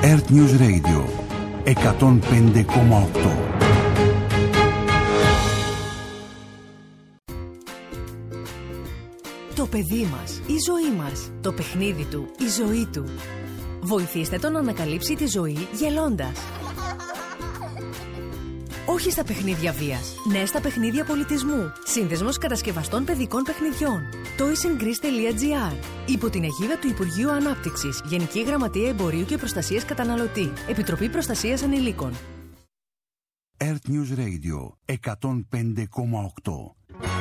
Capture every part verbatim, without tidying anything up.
Earth News Radio εκατόν πέντε κόμμα οκτώ. Το παιδί μας, η ζωή μας, το παιχνίδι του, η ζωή του. Βοηθήστε τον να ανακαλύψει τη ζωή γελώντας. Όχι στα παιχνίδια βίας, ναι στα παιχνίδια πολιτισμού. Σύνδεσμος κατασκευαστών παιδικών παιχνιδιών. toys-in-greece τελεία gr. Υπό την αιγίδα του Υπουργείου Ανάπτυξης, Γενική Γραμματεία Εμπορίου και Προστασίας Καταναλωτή, Επιτροπή Προστασίας Ανηλίκων. Earth News Radio εκατόν πέντε κόμμα οκτώ.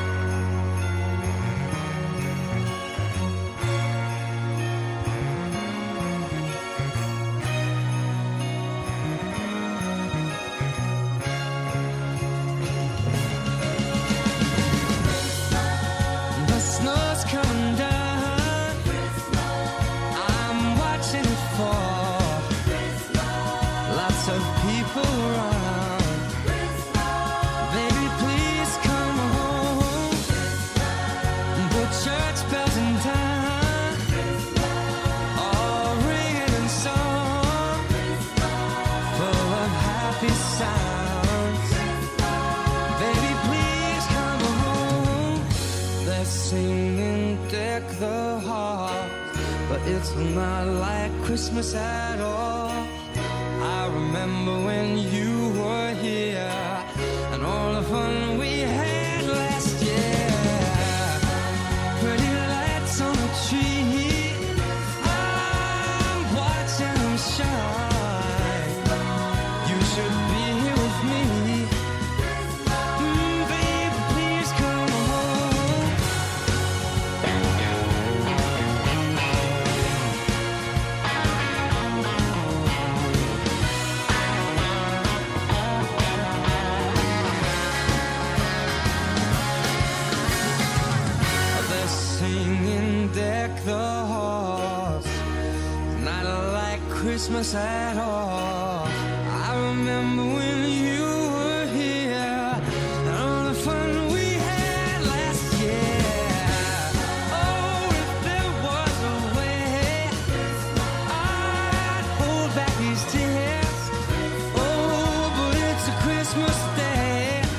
It's not like Christmas at all. I remember when you were here and all the fun we had last year. Pretty lights on the tree, I'm watching them shine. You should be here with me. Mm, baby, please come home. The halls, not like Christmas at all. I remember when you were here and all the fun we had last year. Oh, if there was a way, I'd hold back these tears. Oh, but it's a Christmas day.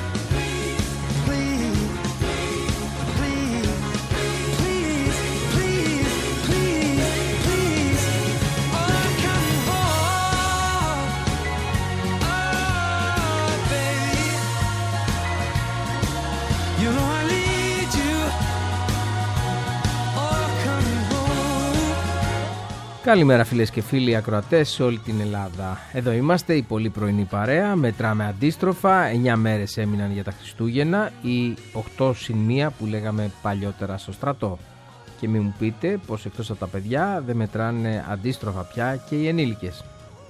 Καλημέρα φίλες και φίλοι ακροατές σε όλη την Ελλάδα. Εδώ είμαστε η πολύ πρωινή παρέα, μετράμε αντίστροφα, εννιά μέρες έμειναν για τα Χριστούγεννα ή οκτώ συν μία που λέγαμε παλιότερα στο στρατό. Και μην μου πείτε πως εκτός από τα παιδιά δεν μετράνε αντίστροφα πια και οι ενήλικες.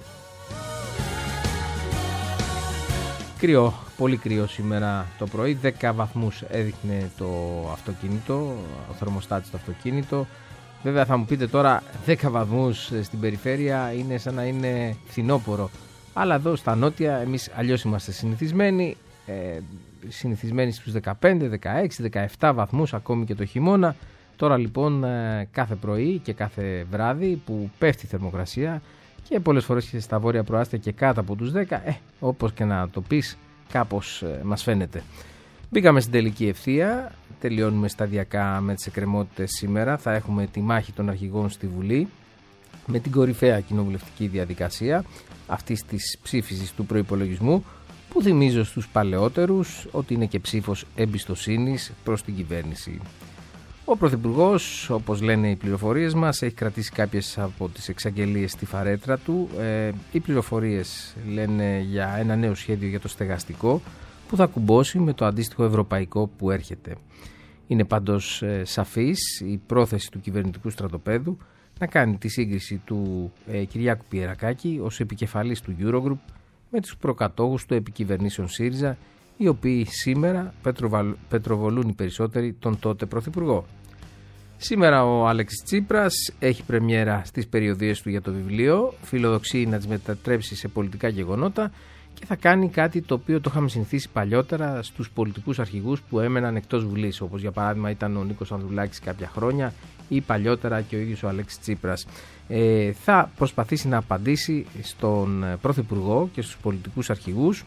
Κρυό, πολύ κρυό σήμερα το πρωί, δέκα βαθμούς έδειχνε το αυτοκίνητο, ο θερμοστάτης στο αυτοκίνητο. Βέβαια θα μου πείτε τώρα δέκα βαθμούς στην περιφέρεια είναι σαν να είναι φθινόπωρο. Αλλά εδώ στα νότια εμείς αλλιώς είμαστε συνηθισμένοι. Ε, συνηθισμένοι στους δεκαπέντε, δεκαέξι, δεκαεπτά βαθμούς ακόμη και το χειμώνα. Τώρα λοιπόν ε, κάθε πρωί και κάθε βράδυ που πέφτει η θερμοκρασία και πολλές φορές και στα βόρεια προάστια και κάτω από τους δέκα, ε, όπως και να το πεις κάπως ε, μας φαίνεται. Μπήκαμε στην τελική ευθεία, τελειώνουμε σταδιακά με τις εκκρεμότητες σήμερα. Θα έχουμε τη μάχη των αρχηγών στη Βουλή με την κορυφαία κοινοβουλευτική διαδικασία αυτής της ψήφισης του προϋπολογισμού που θυμίζω στους παλαιότερους ότι είναι και ψήφος εμπιστοσύνης προς την κυβέρνηση. Ο Πρωθυπουργός, όπως λένε οι πληροφορίες μας, έχει κρατήσει κάποιες από τις εξαγγελίες στη φαρέτρα του. Ε, οι πληροφορίες λένε για ένα νέο σχέδιο για το στεγαστικό που θα κουμπώσει με το αντίστοιχο ευρωπαϊκό που έρχεται. Είναι πάντως ε, σαφής η πρόθεση του κυβερνητικού στρατοπέδου να κάνει τη σύγκριση του ε, Κυριάκου Πιερακάκη ως επικεφαλής του Eurogroup με τους προκατόχους του επικυβερνήσεων ΣΥΡΙΖΑ, οι οποίοι σήμερα πετροβαλ, πετροβολούν οι περισσότεροι τον τότε Πρωθυπουργό. Σήμερα ο Αλέξης Τσίπρας έχει πρεμιέρα στις περιοδίες του για το βιβλίο, φιλοδοξεί να τις μετατρέψει σε πολιτικά γεγονότα και θα κάνει κάτι το οποίο το είχαμε συνηθίσει παλιότερα στους πολιτικούς αρχηγούς που έμεναν εκτός Βουλής, όπως για παράδειγμα ήταν ο Νίκος Ανδρουλάκης κάποια χρόνια ή παλιότερα και ο ίδιος ο Αλέξης Τσίπρας. Ε, θα προσπαθήσει να απαντήσει στον Πρωθυπουργό και στους πολιτικούς αρχηγούς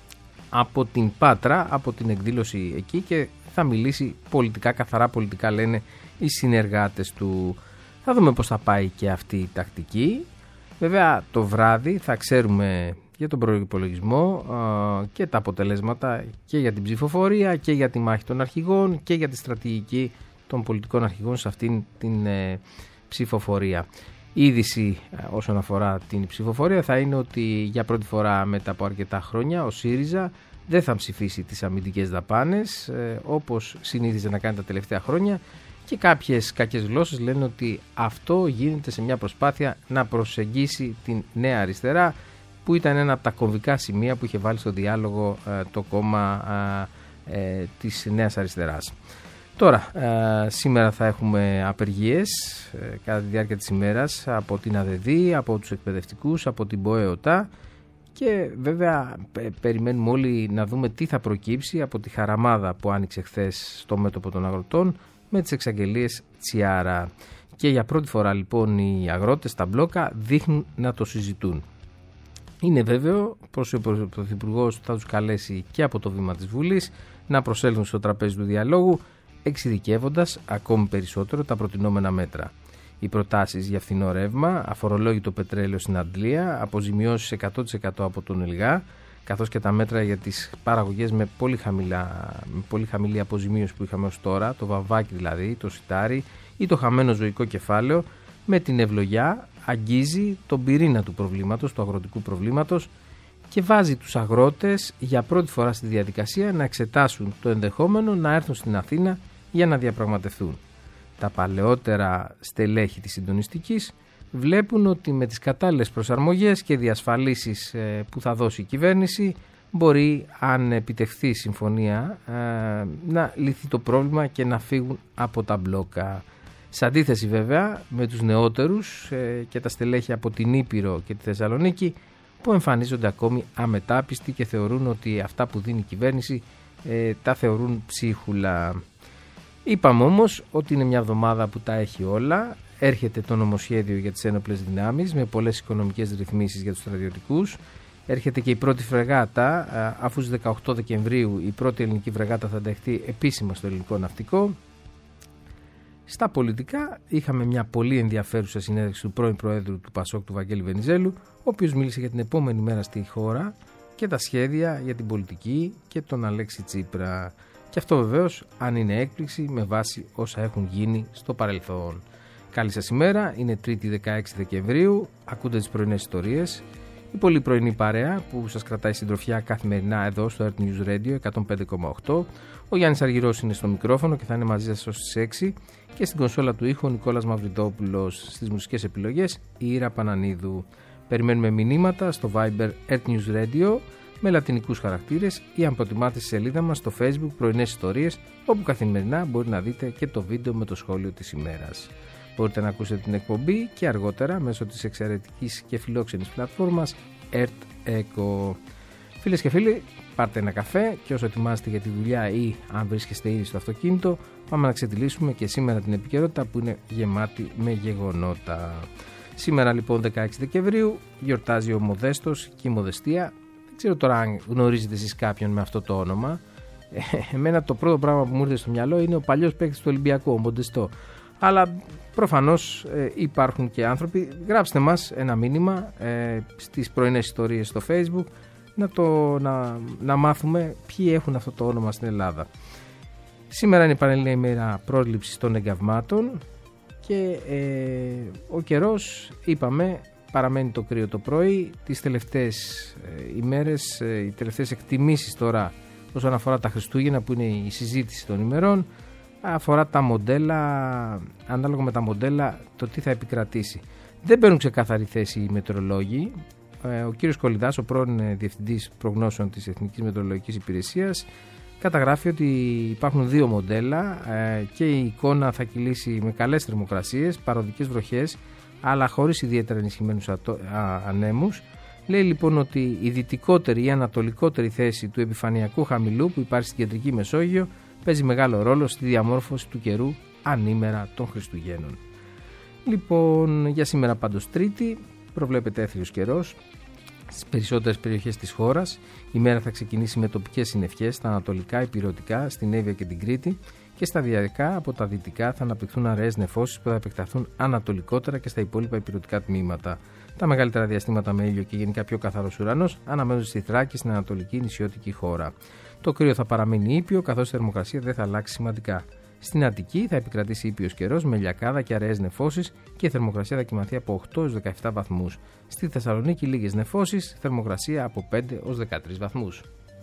από την Πάτρα, από την εκδήλωση εκεί, και θα μιλήσει πολιτικά, καθαρά πολιτικά λένε οι συνεργάτες του. Θα δούμε πώς θα πάει και αυτή η τακτική. Βέβαια το βράδυ θα ξέρουμε για τον προϋπολογισμό ε, και τα αποτελέσματα και για την ψηφοφορία και για τη μάχη των αρχηγών και για τη στρατηγική των πολιτικών αρχηγών σε αυτήν την ε, ψηφοφορία. Η είδηση ε, όσον αφορά την ψηφοφορία θα είναι ότι για πρώτη φορά μετά από αρκετά χρόνια ο ΣΥΡΙΖΑ δεν θα ψηφίσει τις αμυντικές δαπάνες ε, όπως συνήθιζε να κάνει τα τελευταία χρόνια, και κάποιες κακές γλώσσες λένε ότι αυτό γίνεται σε μια προσπάθεια να προσεγγίσει την Νέα Αριστερά, που ήταν ένα από τα κομβικά σημεία που είχε βάλει στο διάλογο ε, το κόμμα ε, ε, της Νέας Αριστεράς. Τώρα, ε, σήμερα θα έχουμε απεργίες ε, κατά τη διάρκεια της ημέρας από την ΑΔΕΔΗ, από τους εκπαιδευτικούς, από την ΠΟΕΟΤΑ, και βέβαια πε, περιμένουμε όλοι να δούμε τι θα προκύψει από τη χαραμάδα που άνοιξε χθες στο μέτωπο των αγροτών με τις εξαγγελίες Τσιάρα. Και για πρώτη φορά λοιπόν οι αγρότες στα μπλόκα δείχνουν να το συζητούν. Είναι βέβαιο πως ο Πρωθυπουργός θα τους καλέσει και από το βήμα της Βουλής να προσέλθουν στο τραπέζι του διαλόγου, εξειδικεύοντας ακόμη περισσότερο τα προτινόμενα μέτρα. Οι προτάσεις για φθηνό ρεύμα, αφορολόγητο πετρέλαιο στην Αντλία, αποζημιώσεις εκατό τοις εκατό από τον ΕΛΓΑ, καθώς και τα μέτρα για τις παραγωγές με πολύ, χαμηλά, με πολύ χαμηλή αποζημίωση που είχαμε ως τώρα, το βαμβάκι δηλαδή, το σιτάρι ή το χαμένο ζωικό κεφάλαιο, με την ευλογιά αγγίζει τον πυρήνα του προβλήματος, του αγροτικού προβλήματος, και βάζει τους αγρότες για πρώτη φορά στη διαδικασία να εξετάσουν το ενδεχόμενο να έρθουν στην Αθήνα για να διαπραγματευτούν. Τα παλαιότερα στελέχη της συντονιστικής βλέπουν ότι με τις κατάλληλες προσαρμογές και διασφαλίσεις που θα δώσει η κυβέρνηση μπορεί, αν επιτευχθεί συμφωνία, να λυθεί το πρόβλημα και να φύγουν από τα μπλόκα. Σε αντίθεση βέβαια με τους νεότερους και τα στελέχη από την Ήπειρο και τη Θεσσαλονίκη, που εμφανίζονται ακόμη αμετάπιστοι και θεωρούν ότι αυτά που δίνει η κυβέρνηση ε, τα θεωρούν ψίχουλα. Είπαμε όμως ότι είναι μια εβδομάδα που τα έχει όλα. Έρχεται το νομοσχέδιο για τις ένοπλες δυνάμεις με πολλές οικονομικές ρυθμίσεις για τους στρατιωτικούς. Έρχεται και η πρώτη φρεγάτα, αφού στις δεκαοκτώ Δεκεμβρίου η πρώτη ελληνική φρεγάτα θα ενταχθεί επίσημα στο ελληνικό ναυτικό. Στα πολιτικά είχαμε μια πολύ ενδιαφέρουσα συνέντευξη του πρώην Προέδρου του ΠΑΣΟΚ, του Βαγγέλη Βενιζέλου, ο οποίος μίλησε για την επόμενη μέρα στη χώρα και τα σχέδια για την πολιτική και τον Αλέξη Τσίπρα. Και αυτό βεβαίως, αν είναι έκπληξη, με βάση όσα έχουν γίνει στο παρελθόν. Καλή σας ημέρα, είναι Τρίτη δεκαέξι Δεκεμβρίου, ακούτε τις πρωινές ιστορίες. Η πολύ πρωινή παρέα που σας κρατάει συντροφιά καθημερινά εδώ στο Earth News Radio εκατόν πέντε κόμμα οκτώ. Ο Γιάννης Αργυρός είναι στο μικρόφωνο και θα είναι μαζί σας ως τις έξι. Και στην κονσόλα του ήχου ο Νικόλας Μαυριδόπουλος, στις μουσικές επιλογές η Ήρα Πανανίδου. Περιμένουμε μηνύματα στο Viber Earth News Radio με λατινικούς χαρακτήρες ή αν προτιμάτε στη σελίδα μας στο Facebook Πρωινές Ιστορίες, όπου καθημερινά μπορεί να δείτε και το βίντεο με το σχόλιο της ημέρας. Μπορείτε να ακούσετε την εκπομπή και αργότερα μέσω της εξαιρετικής και φιλόξενης πλατφόρμας Earth Echo. Φίλες και φίλοι, πάρτε ένα καφέ και όσο ετοιμάζετε για τη δουλειά ή αν βρίσκεστε ήδη στο αυτοκίνητο, πάμε να ξετυλίσουμε και σήμερα την επικαιρότητα που είναι γεμάτη με γεγονότα. Σήμερα λοιπόν δεκαέξι Δεκεμβρίου γιορτάζει ο Μοδέστος και η Μοδεστία. Δεν ξέρω τώρα αν γνωρίζετε εσείς κάποιον με αυτό το όνομα. Ε, εμένα το πρώτο πράγμα που μου ήρθε στο μυαλό είναι ο παλιός παίκτης του Ολυμπιακού, ο Μοντεστό. Αλλά προφανώς ε, υπάρχουν και άνθρωποι. Γράψτε μας ένα μήνυμα ε, στις πρωινές ιστορίες στο Facebook να, το, να, να μάθουμε ποιοι έχουν αυτό το όνομα στην Ελλάδα. Σήμερα είναι η Πανελλήνια ημέρα πρόληψης των εγκαυμάτων και ε, ο καιρός, είπαμε, παραμένει το κρύο το πρωί. Τις τελευταίες ε, ημέρες, ε, οι τελευταίες εκτιμήσεις τώρα όσον αφορά τα Χριστούγεννα, που είναι η συζήτηση των ημερών, αφορά τα μοντέλα, ανάλογα με τα μοντέλα, το τι θα επικρατήσει. Δεν παίρνουν ξεκάθαρη θέση οι μετεωρολόγοι. Ο κύριος Κολιδάς, ο πρώην διευθυντής προγνώσεων της Εθνικής Μετεωρολογικής Υπηρεσίας, καταγράφει ότι υπάρχουν δύο μοντέλα και η εικόνα θα κυλήσει με καλές θερμοκρασίες, παροδικές βροχές, αλλά χωρίς ιδιαίτερα ενισχυμένους ανέμους, Λέει λοιπόν ότι η δυτικότερη ή ανατολικότερη θέση του επιφανειακού χαμηλού που υπάρχει στην κεντρική Μεσόγειο παίζει μεγάλο ρόλο στη διαμόρφωση του καιρού ανήμερα των Χριστουγέννων. Λοιπόν, για σήμερα πάντως Τρίτη προβλέπεται έθριος καιρός στις περισσότερες περιοχές της χώρας. Η μέρα θα ξεκινήσει με τοπικές συννεφιές στα ανατολικά, ηπειρωτικά, στην Εύβοια και την Κρήτη και σταδιακά από τα δυτικά θα αναπτυχθούν αραιές νεφώσεις που θα επεκταθούν ανατολικότερα και στα υπόλοιπα ηπειρωτικά τμήματα. Τα μεγαλύτερα διαστήματα με ήλιο και γενικά πιο καθαρός ουρανός αναμένονται στη Θράκη, στην ανατολική νησιώτικη χώρα. Το κρύο θα παραμείνει ήπιο, καθώς η θερμοκρασία δεν θα αλλάξει σημαντικά. Στην Αττική θα επικρατήσει ήπιος καιρός με λιακάδα και αραιές νεφώσεις και η θερμοκρασία θα κοιμαθεί από οκτώ έως δεκαεπτά βαθμούς. Στη Θεσσαλονίκη λίγες νεφώσεις, θερμοκρασία από πέντε έως δεκατρείς βαθμούς.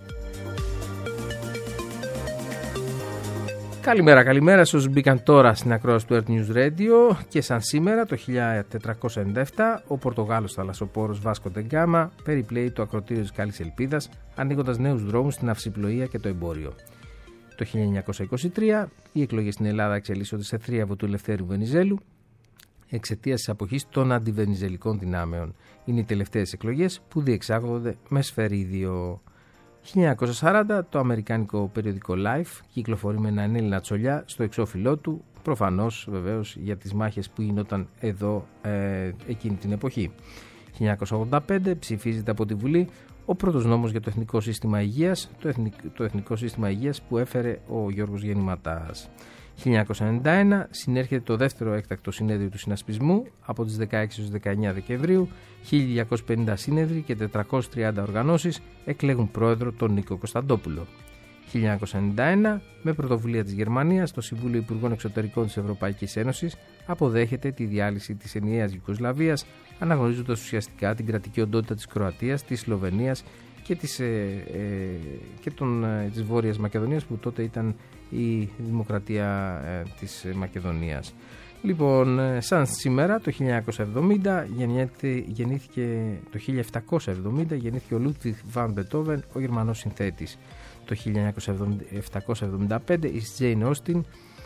Καλημέρα, καλημέρα σε όσους μπήκαν τώρα στην ακρόαση του Earth News Radio και σαν σήμερα το χίλια τετρακόσια ενενήντα επτά ο Πορτογάλος θαλασσοπόρος Βάσκο ντε Γκάμα περιπλέει το ακροτήριο της Καλής Ελπίδας ανοίγοντας νέους δρόμους στην αυσιπλοεία και το εμπόριο. Το χίλια εννιακόσια είκοσι τρία οι εκλογές στην Ελλάδα εξελίσσονται σε θρίαβο του Ελευθέρου Βενιζέλου εξαιτίας της αποχής των αντιβενιζελικών δυνάμεων. Είναι οι τελευταίες εκλογές που διεξάγονται με σφαιρίδιο. χίλια εννιακόσια σαράντα το αμερικάνικο περιοδικό Life κυκλοφορεί με έναν Έλληνα τσολιά στο εξώφυλλό του, προφανώς βεβαίως για τις μάχες που γινόταν εδώ ε, εκείνη την εποχή. χίλια εννιακόσια ογδόντα πέντε ψηφίζεται από τη Βουλή ο πρώτος νόμος για το Εθνικό Σύστημα Υγείας, το, εθνικ, το Εθνικό Σύστημα Υγείας που έφερε ο Γιώργος Γεννηματάς. χίλια εννιακόσια ενενήντα ένα συνέρχεται το δεύτερο έκτακτο συνέδριο του συνασπισμού από τις δεκαέξι έως δεκαεννέα Δεκεμβρίου. χίλια διακόσιοι πενήντα σύνεδροι και τετρακόσιες τριάντα οργανώσεις εκλέγουν πρόεδρο τον Νίκο Κωνσταντόπουλο. χίλια εννιακόσια ενενήντα ένα με πρωτοβουλία της Γερμανίας το Συμβούλιο Υπουργών Εξωτερικών της Ευρωπαϊκής Ένωσης αποδέχεται τη διάλυση της ενιαίας Ιουγκοσλαβίας αναγνωρίζοντας ουσιαστικά την κρατική οντότητα της Κροατίας, της Σλοβενίας και της, ε, ε, και των, ε, της Βόρειας Μακεδονίας που τότε ήταν η Δημοκρατία ε, της Μακεδονίας. Λοιπόν, ε, σαν σήμερα το χίλια εννιακόσια εβδομήντα γεννήθηκε, γεννήθηκε, το χίλια επτακόσια εβδομήντα γεννήθηκε ο Λούντβιγκ βαν Μπετόβεν, ο Γερμανός συνθέτης. Το χίλια επτακόσια εβδομήντα πέντε η Τζέιν Όστιν,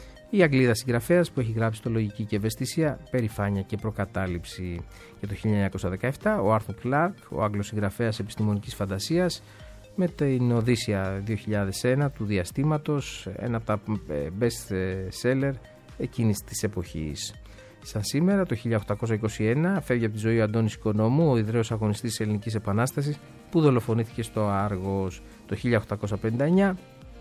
η Αγγλίδα συγγραφέας που έχει γράψει το Λογική και Ευαισθησία, Περηφάνεια και Προκατάληψη. Και το χίλια εννιακόσια δεκαεπτά ο Άρθουρ Κλάρκ, ο Άγγλος συγγραφέας επιστημονικής φαντασίας, με την Οδύσσια δύο χιλιάδες ένα του διαστήματος, ένα από τα best seller εκείνης της εποχής. Σαν σήμερα το χίλια οκτακόσια είκοσι ένα φεύγει από τη ζωή ο Αντώνης Οικονόμου, ο ιδραίος αγωνιστής της Ελληνικής Επανάστασης που δολοφονήθηκε στο Άργος. Το χίλια οκτακόσια πενήντα εννέα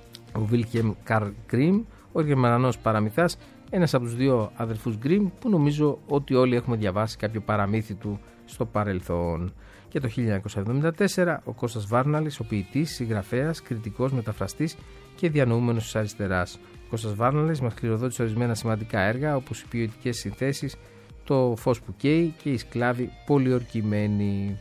ο Βίλχεμ Καρλ Γκριμ, ο Γερμανός παραμυθάς, ένας από τους δύο αδερφούς Γκριμ που νομίζω ότι όλοι έχουμε διαβάσει κάποιο παραμύθι του στο παρελθόν. Και το χίλια εννιακόσια εβδομήντα τέσσερα ο Κώστας Βάρναλης, ο ποιητής, συγγραφέας, κριτικός, μεταφραστής και διανοούμενος της αριστεράς. Ο Κώστας Βάρναλης μας κληροδότησε ορισμένα σημαντικά έργα όπως οι ποιητικές συνθέσεις, το φως που καίει και οι σκλάβοι πολιορκημένοι.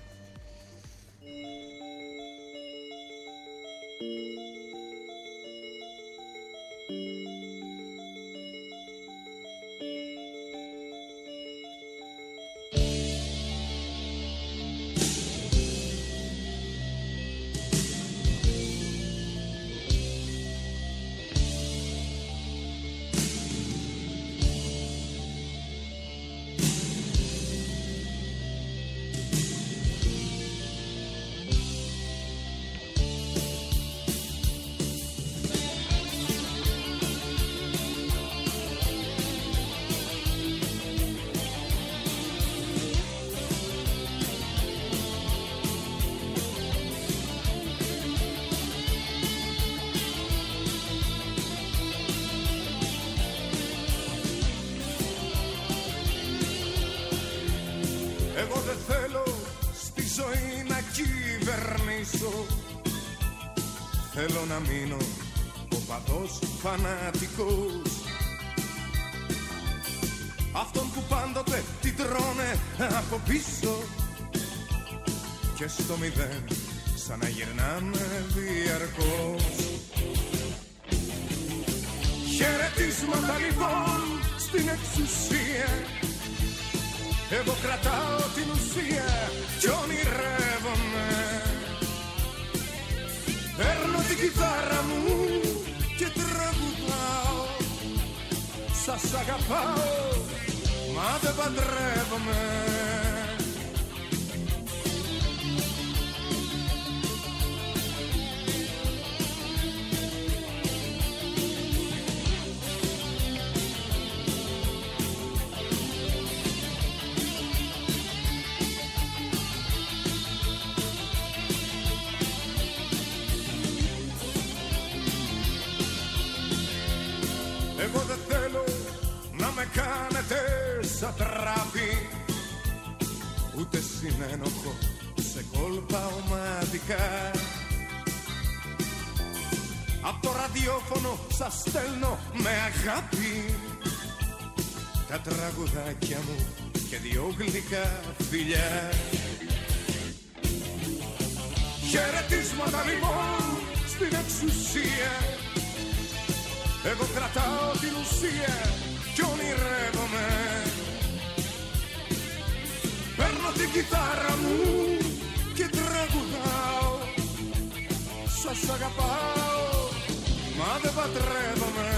Εγώ δεν θέλω στη ζωή να κυβερνήσω. Θέλω να μείνω οπαδός φανατικός, αυτόν που πάντοτε την τρώνε από πίσω και στο μηδέν ξαναγυρνάμε διαρκώς. Χαιρετίσματα λοιπόν στην εξουσία, εγώ κρατάω την ουσία κι ονειρεύομαι. Παίρνω την κιθάρα μου και τραγουδάω. Σας αγαπάω, μα δεν παντρεύομαι. εξατράπει, ούτε συνένοχο σε κόλπα ομαδικά. Απ' το ραδιόφωνο σας στέλνω με αγάπη τα τραγουδάκια μου και δυο γλυκά φιλιά. Χαιρετίσματα λοιπόν στην εξουσία, εγώ κρατάω την ουσία κι ονειρεύομαι. Παίρνω την κιθάρα μου και τραγουδάω, σας αγαπάω μα δεν παντρεύομαι.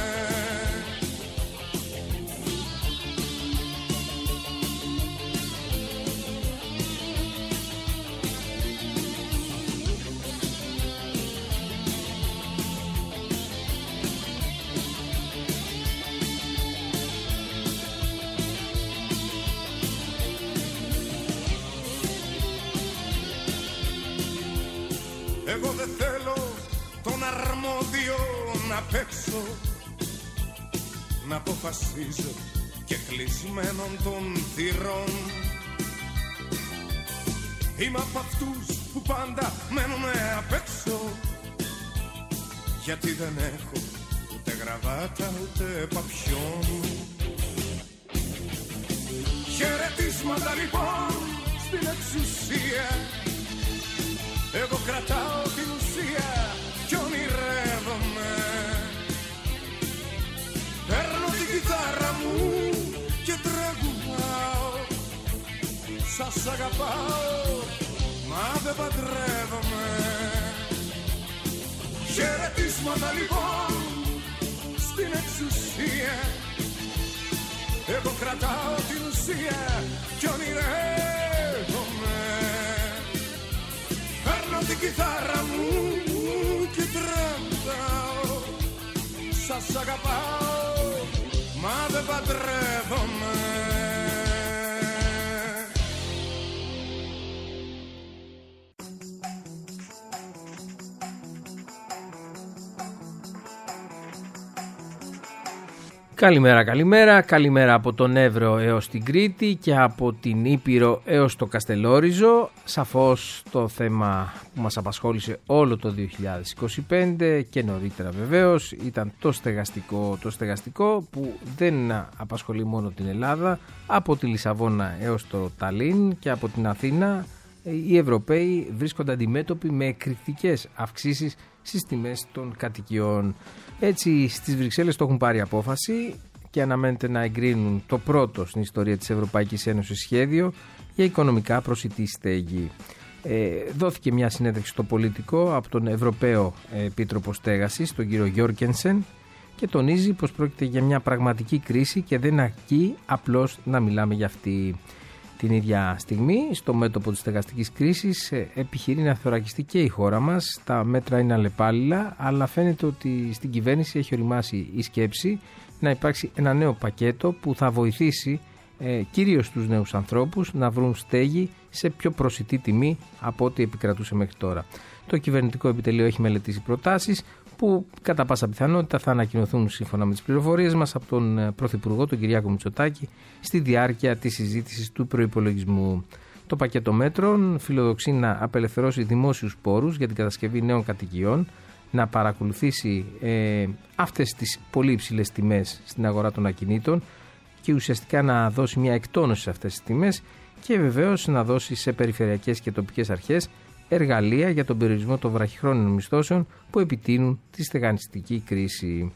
Εγώ δεν θέλω τον αρμόδιο να παίξω, να αποφασίζω και κλεισμένων των θυρών. Είμαι απ' αυτούς που πάντα μένουνε απ' έξω, γιατί δεν έχω ούτε γραβάτα ούτε παπιόν. Χαιρετίσματα λοιπόν στην εξουσία, εγώ κρατάω την ουσία κι ονειρεύομαι. Παίρνω την κιθάρα μου και τραγουδάω, σας αγαπάω μα δεν παντρεύομαι. Χαιρετίσματα λοιπόν στην εξουσία, εγώ κρατάω την ουσία κι ονειρεύομαι. Παίρνω την κιθάρα μου και τραγουδάω, σας αγαπάω μα δεν παντρεύομαι. Καλημέρα, καλημέρα, καλημέρα από τον Εύρο έως την Κρήτη και από την Ήπειρο έως το Καστελόριζο. Σαφώς το θέμα που μας απασχόλησε όλο το δύο χιλιάδες είκοσι πέντε και νωρίτερα βεβαίως ήταν το στεγαστικό, το στεγαστικό που δεν απασχολεί μόνο την Ελλάδα. Από τη Λισαβόνα έως το Ταλίν και από την Αθήνα οι Ευρωπαίοι βρίσκονται αντιμέτωποι με εκρηκτικές αυξήσεις στις τιμές των κατοικιών. Έτσι στις Βρυξέλλες το έχουν πάρει απόφαση και αναμένεται να εγκρίνουν το πρώτο στην ιστορία της Ευρωπαϊκής Ένωσης σχέδιο για οικονομικά προσιτή στέγη. Ε, δόθηκε μια συνέντευξη στο Πολιτικό από τον Ευρωπαίο Επίτροπο Στέγασης, τον κύριο Γιόρκενσεν, και τονίζει πως πρόκειται για μια πραγματική κρίση και δεν αρκεί απλώς να μιλάμε για αυτή. Την ίδια στιγμή, στο μέτωπο της στεγαστικής κρίσης, επιχειρεί να θωρακιστεί και η χώρα μας. Τα μέτρα είναι αλλεπάλληλα, αλλά φαίνεται ότι στην κυβέρνηση έχει οριμάσει η σκέψη να υπάρξει ένα νέο πακέτο που θα βοηθήσει ε, κυρίως τους νέους ανθρώπους να βρουν στέγη σε πιο προσιτή τιμή από ό,τι επικρατούσε μέχρι τώρα. Το κυβερνητικό επιτελείο έχει μελετήσει προτάσεις που κατά πάσα πιθανότητα θα ανακοινωθούν σύμφωνα με τις πληροφορίες μας από τον Πρωθυπουργό, τον Κυριάκο Μητσοτάκη, στη διάρκεια της συζήτησης του προϋπολογισμού. Το πακέτο μέτρων φιλοδοξεί να απελευθερώσει δημόσιους πόρους για την κατασκευή νέων κατοικιών, να παρακολουθήσει ε, αυτές τις πολύ υψηλές τιμές στην αγορά των ακινήτων και ουσιαστικά να δώσει μια εκτόνωση σε αυτές τις τιμές και βεβαίως να δώσει σε περιφερειακές και τοπικές αρχές εργαλεία για τον περιορισμό των βραχυχρόνιων μισθώσεων που επιτείνουν τη στεγαστική κρίση.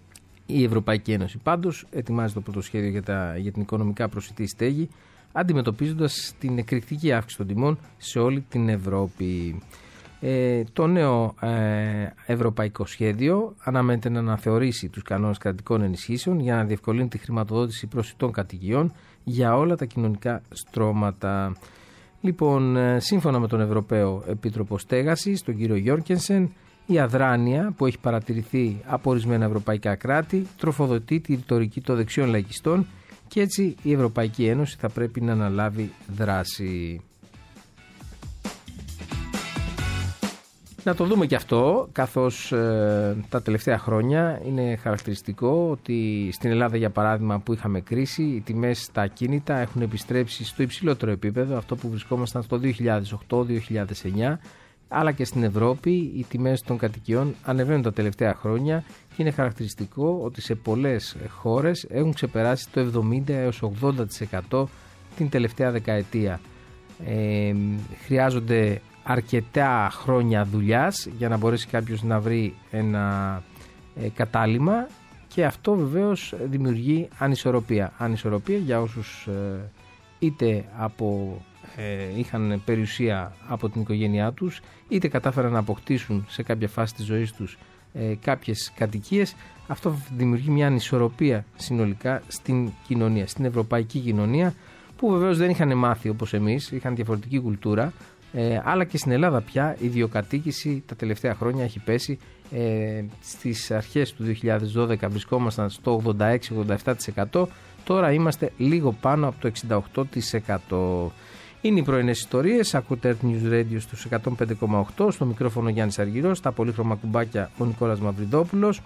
Η Ευρωπαϊκή Ένωση πάντως ετοιμάζει το πρώτο σχέδιο για, τα, για την οικονομικά προσιτή στέγη, αντιμετωπίζοντας την εκρηκτική αύξηση των τιμών σε όλη την Ευρώπη. Ε, το νέο ε, ευρωπαϊκό σχέδιο αναμένεται να αναθεωρήσει τους κανόνες κρατικών ενισχύσεων για να διευκολύνει τη χρηματοδότηση προσιτών κατοικιών για όλα τα κοινωνικά στρώματα. Λοιπόν, σύμφωνα με τον Ευρωπαίο Επίτροπο Στέγασης, τον κύριο Γιόρκενσεν, η αδράνεια που έχει παρατηρηθεί από ορισμένα ευρωπαϊκά κράτη τροφοδοτεί τη ρητορική των δεξιών λαϊκιστών και έτσι η Ευρωπαϊκή Ένωση θα πρέπει να αναλάβει δράση. Να το δούμε και αυτό, καθώς ε, τα τελευταία χρόνια είναι χαρακτηριστικό ότι στην Ελλάδα, για παράδειγμα, που είχαμε κρίση, οι τιμές στα ακίνητα έχουν επιστρέψει στο υψηλότερο επίπεδο, αυτό που βρισκόμασταν στο δύο χιλιάδες οκτώ δύο χιλιάδες εννιά, αλλά και στην Ευρώπη οι τιμές των κατοικιών ανεβαίνουν τα τελευταία χρόνια και είναι χαρακτηριστικό ότι σε πολλές χώρες έχουν ξεπεράσει το εβδομήντα έως ογδόντα τοις εκατό την τελευταία δεκαετία. Ε, χρειάζονται αρκετά χρόνια δουλειάς για να μπορέσει κάποιος να βρει ένα ε, κατάλημα, και αυτό βεβαίως δημιουργεί ανισορροπία. Ανισορροπία για όσους ε, είτε από, ε, είχαν περιουσία από την οικογένειά τους, είτε κατάφεραν να αποκτήσουν σε κάποια φάση της ζωής τους ε, κάποιες κατοικίες. Αυτό δημιουργεί μια ανισορροπία συνολικά στην κοινωνία, στην ευρωπαϊκή κοινωνία, που βεβαίως δεν είχαν μάθει όπως εμείς, είχαν διαφορετική κουλτούρα. Ε, αλλά και στην Ελλάδα πια η ιδιοκατοίκηση τα τελευταία χρόνια έχει πέσει. Ε, στις αρχές του δύο χιλιάδες δώδεκα βρισκόμασταν στο ογδόντα έξι ογδόντα επτά τοις εκατό, τώρα είμαστε λίγο πάνω από το εξήντα οκτώ τοις εκατό. Είναι οι πρωινές ιστορίες, ακούτε Earth News Radio στους εκατόν πέντε κόμμα οκτώ, στο μικρόφωνο Γιάννης Αργυρός, στα πολύχρωμα κουμπάκια ο Νικόλας Μαυριδόπουλος.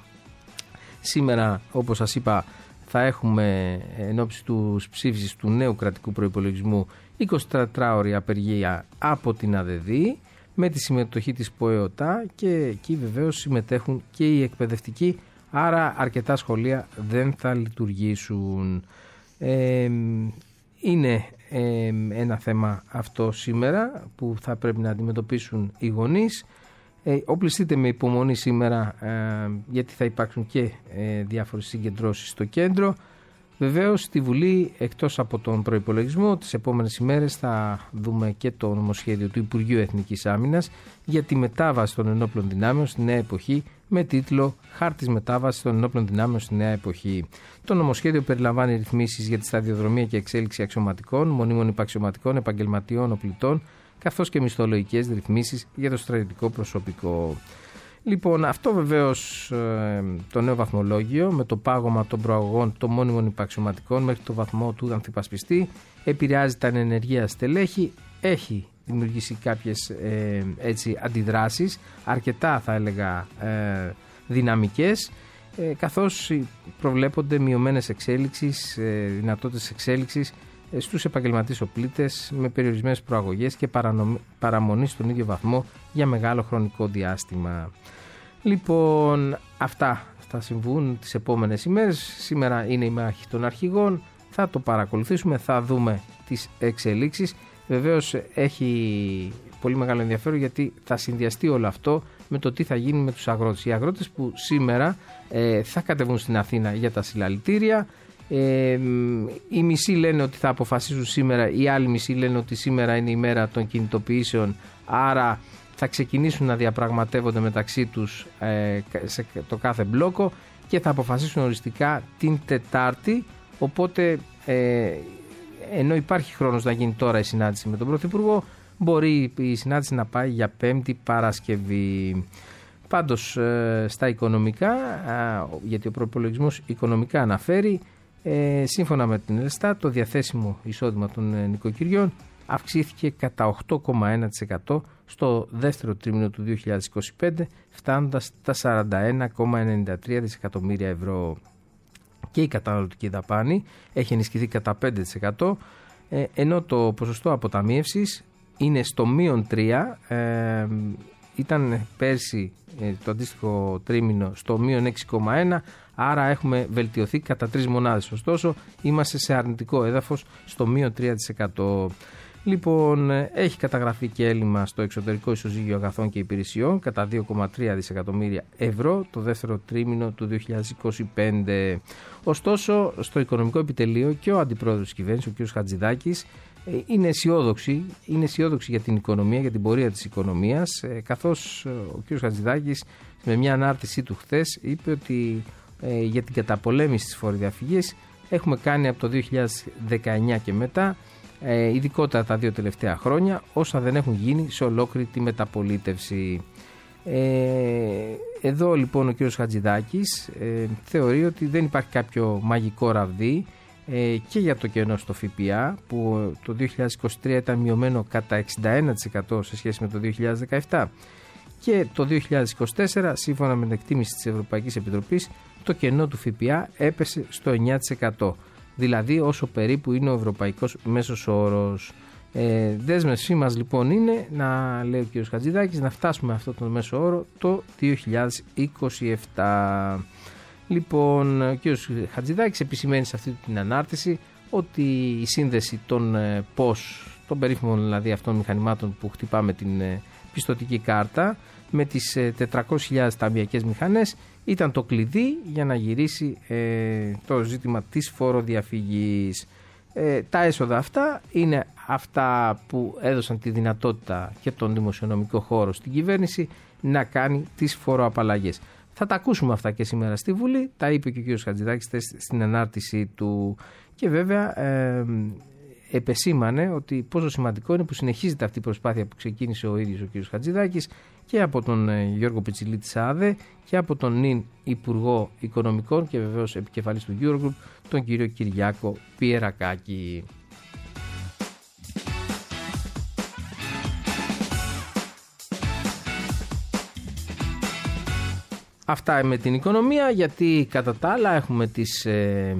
Σήμερα, όπως σας είπα, θα έχουμε εν ώψη του ψήφισης του νέου κρατικού προϋπολογισμού εικοσιτετράωρη απεργία από την ΑΔΕΔΗ με τη συμμετοχή της ΠΟΕΟΤΑ, και εκεί βεβαίως συμμετέχουν και οι εκπαιδευτικοί, άρα αρκετά σχολεία δεν θα λειτουργήσουν. Ε, είναι ε, ένα θέμα αυτό σήμερα που θα πρέπει να αντιμετωπίσουν οι γονείς. Ε, οπλιστείτε με υπομονή σήμερα, ε, γιατί θα υπάρξουν και ε, διάφορες συγκεντρώσεις στο κέντρο. Βεβαίως στη Βουλή, εκτός από τον προϋπολογισμό, τις επόμενες ημέρες θα δούμε και το νομοσχέδιο του Υπουργείου Εθνικής Άμυνας για τη μετάβαση των ενόπλων δυνάμεων στη νέα εποχή, με τίτλο «Χάρτης μετάβασης των ενόπλων δυνάμεων στη νέα εποχή». Το νομοσχέδιο περιλαμβάνει ρυθμίσεις για τη σταδιοδρομία και εξέλιξη αξιωματικών, μονίμων υπαξιωματικών, επαγγελματιών, οπλιτών, καθώς και μισθολογικές ρυθμίσεις για το στρατιωτικό προσωπικό. Λοιπόν, αυτό βεβαίως ε, το νέο βαθμολόγιο με το πάγωμα των προαγωγών των μόνιμων υπαξιωματικών μέχρι το βαθμό του ανθυπασπιστή επηρεάζει τα ενεργεία στελέχη, έχει δημιουργήσει κάποιες ε, έτσι, αντιδράσεις, αρκετά θα έλεγα ε, δυναμικές, ε, καθώς προβλέπονται μειωμένες εξέλιξεις, ε, δυνατότητες εξέλιξης στους επαγγελματίες οπλίτες με περιορισμένες προαγωγές και παραμονή στον ίδιο βαθμό για μεγάλο χρονικό διάστημα. Λοιπόν, αυτά θα συμβούν τις επόμενες ημέρες. Σήμερα είναι η μάχη των αρχηγών, θα το παρακολουθήσουμε, θα δούμε τις εξελίξεις. Βεβαίως έχει πολύ μεγάλο ενδιαφέρον, γιατί θα συνδυαστεί όλο αυτό με το τι θα γίνει με τους αγρότες. Οι αγρότες που σήμερα ε, θα κατεβούν στην Αθήνα για τα συλλαλητήρια. Ε, οι μισοί λένε ότι θα αποφασίσουν σήμερα, οι άλλοι μισοί λένε ότι σήμερα είναι η μέρα των κινητοποιήσεων, άρα θα ξεκινήσουν να διαπραγματεύονται μεταξύ τους ε, σε το κάθε μπλόκο και θα αποφασίσουν οριστικά την Τετάρτη. Οπότε ε, ενώ υπάρχει χρόνος να γίνει τώρα η συνάντηση με τον Πρωθυπουργό, μπορεί η συνάντηση να πάει για Πέμπτη Παρασκευή. Πάντως ε, στα οικονομικά, ε, γιατί ο προϋπολογισμός οικονομικά αναφέρει, Ε, σύμφωνα με την Ελστάτ, το διαθέσιμο εισόδημα των ε, νοικοκυριών αυξήθηκε κατά οκτώ κόμμα ένα τοις εκατό στο δεύτερο τρίμηνο του δύο χιλιάδες είκοσι πέντε, φτάνοντας στα σαράντα ένα κόμμα ενενήντα τρία δισεκατομμύρια ευρώ. Και η καταναλωτική δαπάνη έχει ενισχυθεί κατά πέντε τοις εκατό, ε, ενώ το ποσοστό αποταμίευσης είναι στο μείον τρία, ε, ήταν πέρσι ε, το αντίστοιχο τρίμηνο στο μείον έξι κόμμα ένα, άρα έχουμε βελτιωθεί κατά τρεις μονάδες. Ωστόσο, είμαστε σε αρνητικό έδαφος στο μείον τρία τοις εκατό. Λοιπόν, έχει καταγραφεί και έλλειμμα στο εξωτερικό ισοζύγιο αγαθών και υπηρεσιών κατά δύο κόμμα τρία δισεκατομμύρια ευρώ το δεύτερο τρίμηνο του δύο χιλιάδες είκοσι πέντε. Ωστόσο, στο οικονομικό επιτελείο και ο αντιπρόεδρος της κυβέρνησης, ο κ. Χατζηδάκης, είναι αισιόδοξη, είναι αισιόδοξη για την οικονομία, για την πορεία της οικονομίας, καθώς ο κ. Χατζηδάκης με μια ανάρτησή του χθες είπε ότι ε, για την καταπολέμηση της φοροδιαφυγής έχουμε κάνει από το δύο χιλιάδες δεκαεννιά και μετά, ε, ειδικότερα τα δύο τελευταία χρόνια, όσα δεν έχουν γίνει σε ολόκληρη τη μεταπολίτευση. Ε, εδώ λοιπόν ο κ. Χατζηδάκης ε, θεωρεί ότι δεν υπάρχει κάποιο μαγικό ραβδί ε, και για το κενό στο ΦΠΑ, που το δύο χιλιάδες είκοσι τρία ήταν μειωμένο κατά εξήντα ένα τοις εκατό σε σχέση με το δύο χιλιάδες δεκαεπτά, και το δύο χιλιάδες είκοσι τέσσερα, σύμφωνα με την εκτίμηση της Ευρωπαϊκής Επιτροπής, το κενό του ΦΠΑ έπεσε στο εννιά τοις εκατό, δηλαδή όσο περίπου είναι ο ευρωπαϊκός μέσος όρος. Ε, δέσμευσή μας λοιπόν είναι, να λέει ο κ. Χατζηδάκης, να φτάσουμε αυτό το μέσο όρο το δύο χιλιάδες είκοσι επτά. Λοιπόν, ο κ. Χατζηδάκης επισημαίνει σε αυτή την ανάρτηση ότι η σύνδεση των ε, πώς, των περίφημων δηλαδή αυτών μηχανημάτων που χτυπάμε την ε, πιστωτική κάρτα με τις ε, τετρακόσιες χιλιάδες ταμιακές μηχανές ήταν το κλειδί για να γυρίσει ε, το ζήτημα της φοροδιαφυγής. Ε, τα έσοδα αυτά είναι αυτά που έδωσαν τη δυνατότητα και τον δημοσιονομικό χώρο στην κυβέρνηση να κάνει τις φοροαπαλλαγές. Θα τα ακούσουμε αυτά και σήμερα στη Βουλή, τα είπε και ο κ. Χατζηδάκης στην ανάρτησή του και βέβαια ε, επεσήμανε ότι πόσο σημαντικό είναι που συνεχίζεται αυτή η προσπάθεια που ξεκίνησε ο ίδιος ο κ. Χατζηδάκης και από τον ε, Γιώργο Πιτσιλή της ΑΔΕ και από τον νυν Υπουργό Οικονομικών και βεβαίως επικεφαλής του Eurogroup, τον κύριο Κυριάκο Πιερακάκη. Αυτά με την οικονομία, γιατί κατά τα άλλα έχουμε τις ε,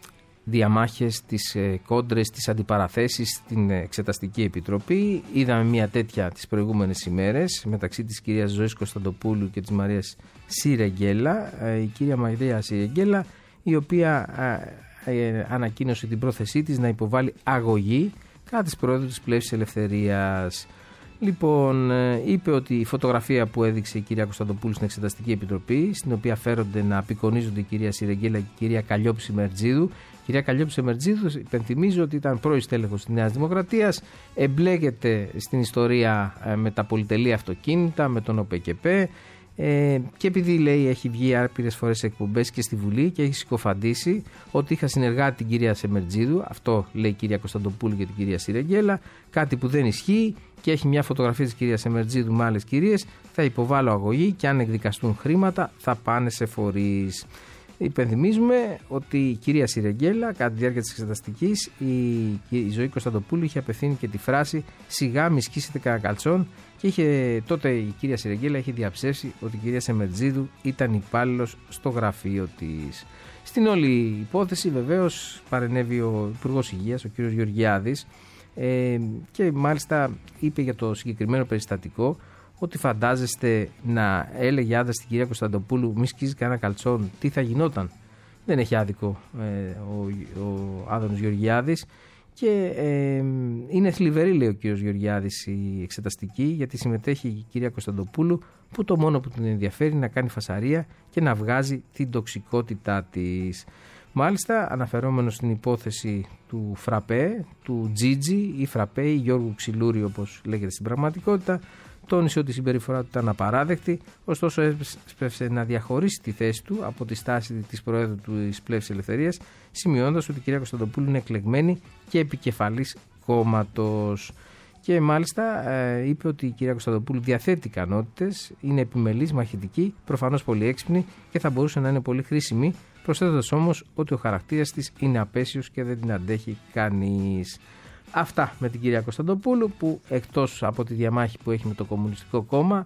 διαμάχες, τις ε, κόντρες, τις αντιπαραθέσεις στην Εξεταστική Επιτροπή. Είδαμε μια τέτοια τις προηγούμενες ημέρες μεταξύ της κυρίας Ζωής Κωνσταντοπούλου και της Μαρίας Σιρεγγέλα. Ε, η κυρία Μαρία Σιρεγγέλα, η οποία ε, ε, ανακοίνωσε την πρόθεσή της να υποβάλει αγωγή κατά της Προέδρου της Πλεύσης Ελευθερίας. Λοιπόν, είπε ότι η φωτογραφία που έδειξε η κυρία Κωνσταντοπούλου στην Εξεταστική Επιτροπή, στην οποία φέρονται να απεικονίζονται η κυρία Σιρεγγέλα και η κυρία Καλλιόπη Μερτζίδου. Η κυρία Καλλιόπη Μερτζίδου, υπενθυμίζω ότι ήταν πρώην στέλεχος της Νέας Δημοκρατίας, εμπλέκεται στην ιστορία με τα πολυτελή αυτοκίνητα, με τον ΟΠΕΚΕΠΕ. Ε, και επειδή λέει έχει βγει άπειρες φορές σε εκπομπές και στη Βουλή και έχει συκοφαντήσει ότι είχα συνεργάτη την κυρία Σεμερτζίδου, αυτό λέει η κυρία Κωνσταντοπούλου και την κυρία Σιρεγγέλα, κάτι που δεν ισχύει και έχει μια φωτογραφία της κυρίας Σεμερτζίδου με άλλες κυρίες, θα υποβάλω αγωγή και αν εκδικαστούν χρήματα θα πάνε σε φορείς. Υπενθυμίζουμε ότι η κυρία Σιρεγγέλα κατά τη διάρκεια της εξεταστικής η, η Ζωή Κωνσταντοπούλου είχε απευθύνει και τη φράση «Σιγά μη σκίσετε κανένα καλτσόν» και είχε, τότε η κυρία Σιρεγγέλα είχε διαψεύσει ότι η κυρία Σεμερτζίδου ήταν υπάλληλος στο γραφείο της. Στην όλη υπόθεση βεβαίως παρενέβη ο Υπουργός Υγείας, ο κύριος Γεωργιάδης, ε, και μάλιστα είπε για το συγκεκριμένο περιστατικό ότι φαντάζεστε να έλεγε άδεια στην κυρία Κωνσταντοπούλου μη σκίζει κανένα καλτσόν, τι θα γινόταν. Δεν έχει άδικο ε, ο, ο Άδωνος Γεωργιάδης και ε, είναι θλιβερή, λέει ο κύριος Γεωργιάδης, η εξεταστική, γιατί συμμετέχει η κυρία Κωνσταντοπούλου που το μόνο που την ενδιαφέρει είναι να κάνει φασαρία και να βγάζει την τοξικότητά της. Μάλιστα, αναφερόμενο στην υπόθεση του Φραπέ, του Τζίτζι ή Φραπέ ή Γιώργου Ξυλούρη όπως λέγεται στην πραγματικότητα, τόνισε ότι η συμπεριφορά του ήταν απαράδεκτη, ωστόσο έσπευσε να διαχωρίσει τη θέση του από τη στάση της Προέδρου της Πλεύσης Ελευθερίας, σημειώνοντας ότι η κυρία Κωνσταντοπούλου είναι εκλεγμένη και επικεφαλής κόμματος. Και μάλιστα ε, είπε ότι η κυρία Κωνσταντοπούλου διαθέτει ικανότητες, είναι επιμελής, μαχητική, προφανώς πολύ έξυπνη και θα μπορούσε να είναι πολύ χρήσιμη, προσθέτοντας όμως ότι ο χαρακτήρας της είναι απέσιος και δεν την αντέχει κανείς. Αυτά με την κυρία Κωνσταντοπούλου, που εκτός από τη διαμάχη που έχει με το Κομμουνιστικό Κόμμα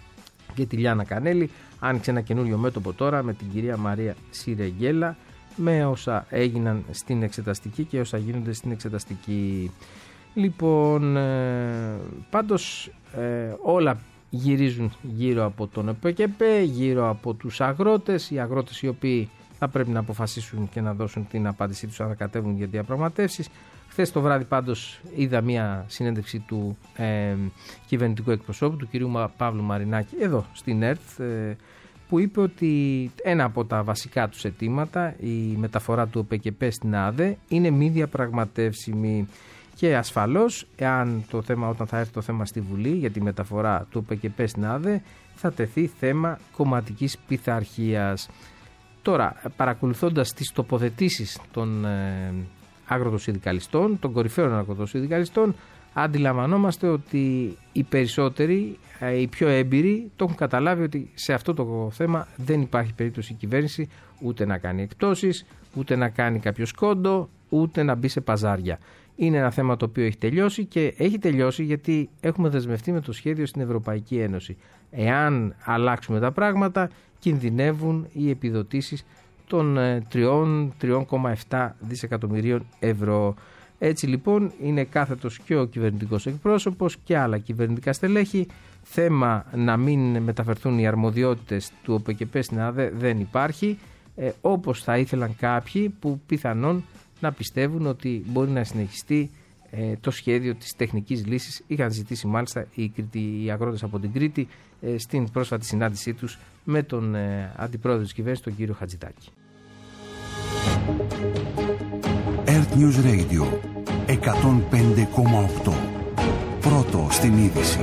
και τη Λιάνα Κανέλη, άνοιξε ένα καινούριο μέτωπο τώρα με την κυρία Μαρία Σιρεγγέλα, με όσα έγιναν στην εξεταστική και όσα γίνονται στην εξεταστική. Λοιπόν, ε, πάντως ε, όλα γυρίζουν γύρω από τον ΕΠΚΕΠΕ, γύρω από τους αγρότες, οι αγρότες οι οποίοι θα πρέπει να αποφασίσουν και να δώσουν την απάντησή τους αν θα κατέβουν για διαπραγματεύσεις. Χθες το βράδυ πάντως είδα μια συνέντευξη του ε, κυβερνητικού εκπροσώπου, του κυρίου Παύλου Μαρινάκη, εδώ στην ΕΡΤ, ε, που είπε ότι ένα από τα βασικά τους αιτήματα, η μεταφορά του ΟΠΕΚΕΠΕ στην ΑΔΕ, είναι μη διαπραγματεύσιμη. Και ασφαλώς, εάν το θέμα, όταν θα έρθει το θέμα στη Βουλή για τη μεταφορά του ΟΠΕΚΕΠΕ στην ΑΔΕ, θα τεθεί θέμα κομματικής πειθαρχίας. Τώρα, παρακολουθώντας τις τοποθετήσεις των ε, αγροτοσυνδικαλιστών, των κορυφαίων αγροτοσυνδικαλιστών, αντιλαμβανόμαστε ότι οι περισσότεροι, ε, οι πιο έμπειροι, το έχουν καταλάβει ότι σε αυτό το θέμα δεν υπάρχει περίπτωση η κυβέρνηση ούτε να κάνει εκτόσεις, ούτε να κάνει κάποιο σκόντο, ούτε να μπει σε παζάρια. Είναι ένα θέμα το οποίο έχει τελειώσει και έχει τελειώσει γιατί έχουμε δεσμευτεί με το σχέδιο στην Ευρωπαϊκή Ένωση. Εάν αλλάξουμε τα πράγματα, κινδυνεύουν οι επιδοτήσεις των τρία κόμμα επτά δισεκατομμυρίων ευρώ. Έτσι λοιπόν είναι κάθετος και ο κυβερνητικός εκπρόσωπος και άλλα κυβερνητικά στελέχη. Θέμα να μην μεταφερθούν οι αρμοδιότητες του ΟΠΕΚΕΠΕ στην ΑΔΕ δεν υπάρχει, ε, όπως θα ήθελαν κάποιοι που πιθανόν να πιστεύουν ότι μπορεί να συνεχιστεί ε, το σχέδιο της τεχνικής λύσης. Είχαν ζητήσει μάλιστα οι, οι αγρότες από την Κρήτη ε, στην πρόσφατη συνάντησή τους με τον ε, αντιπρόεδρο της κυβέρνησης, τον κύριο Χατζηδάκη. Earth News Radio εκατόν πέντε κόμμα οκτώ. Πρώτο στην είδηση.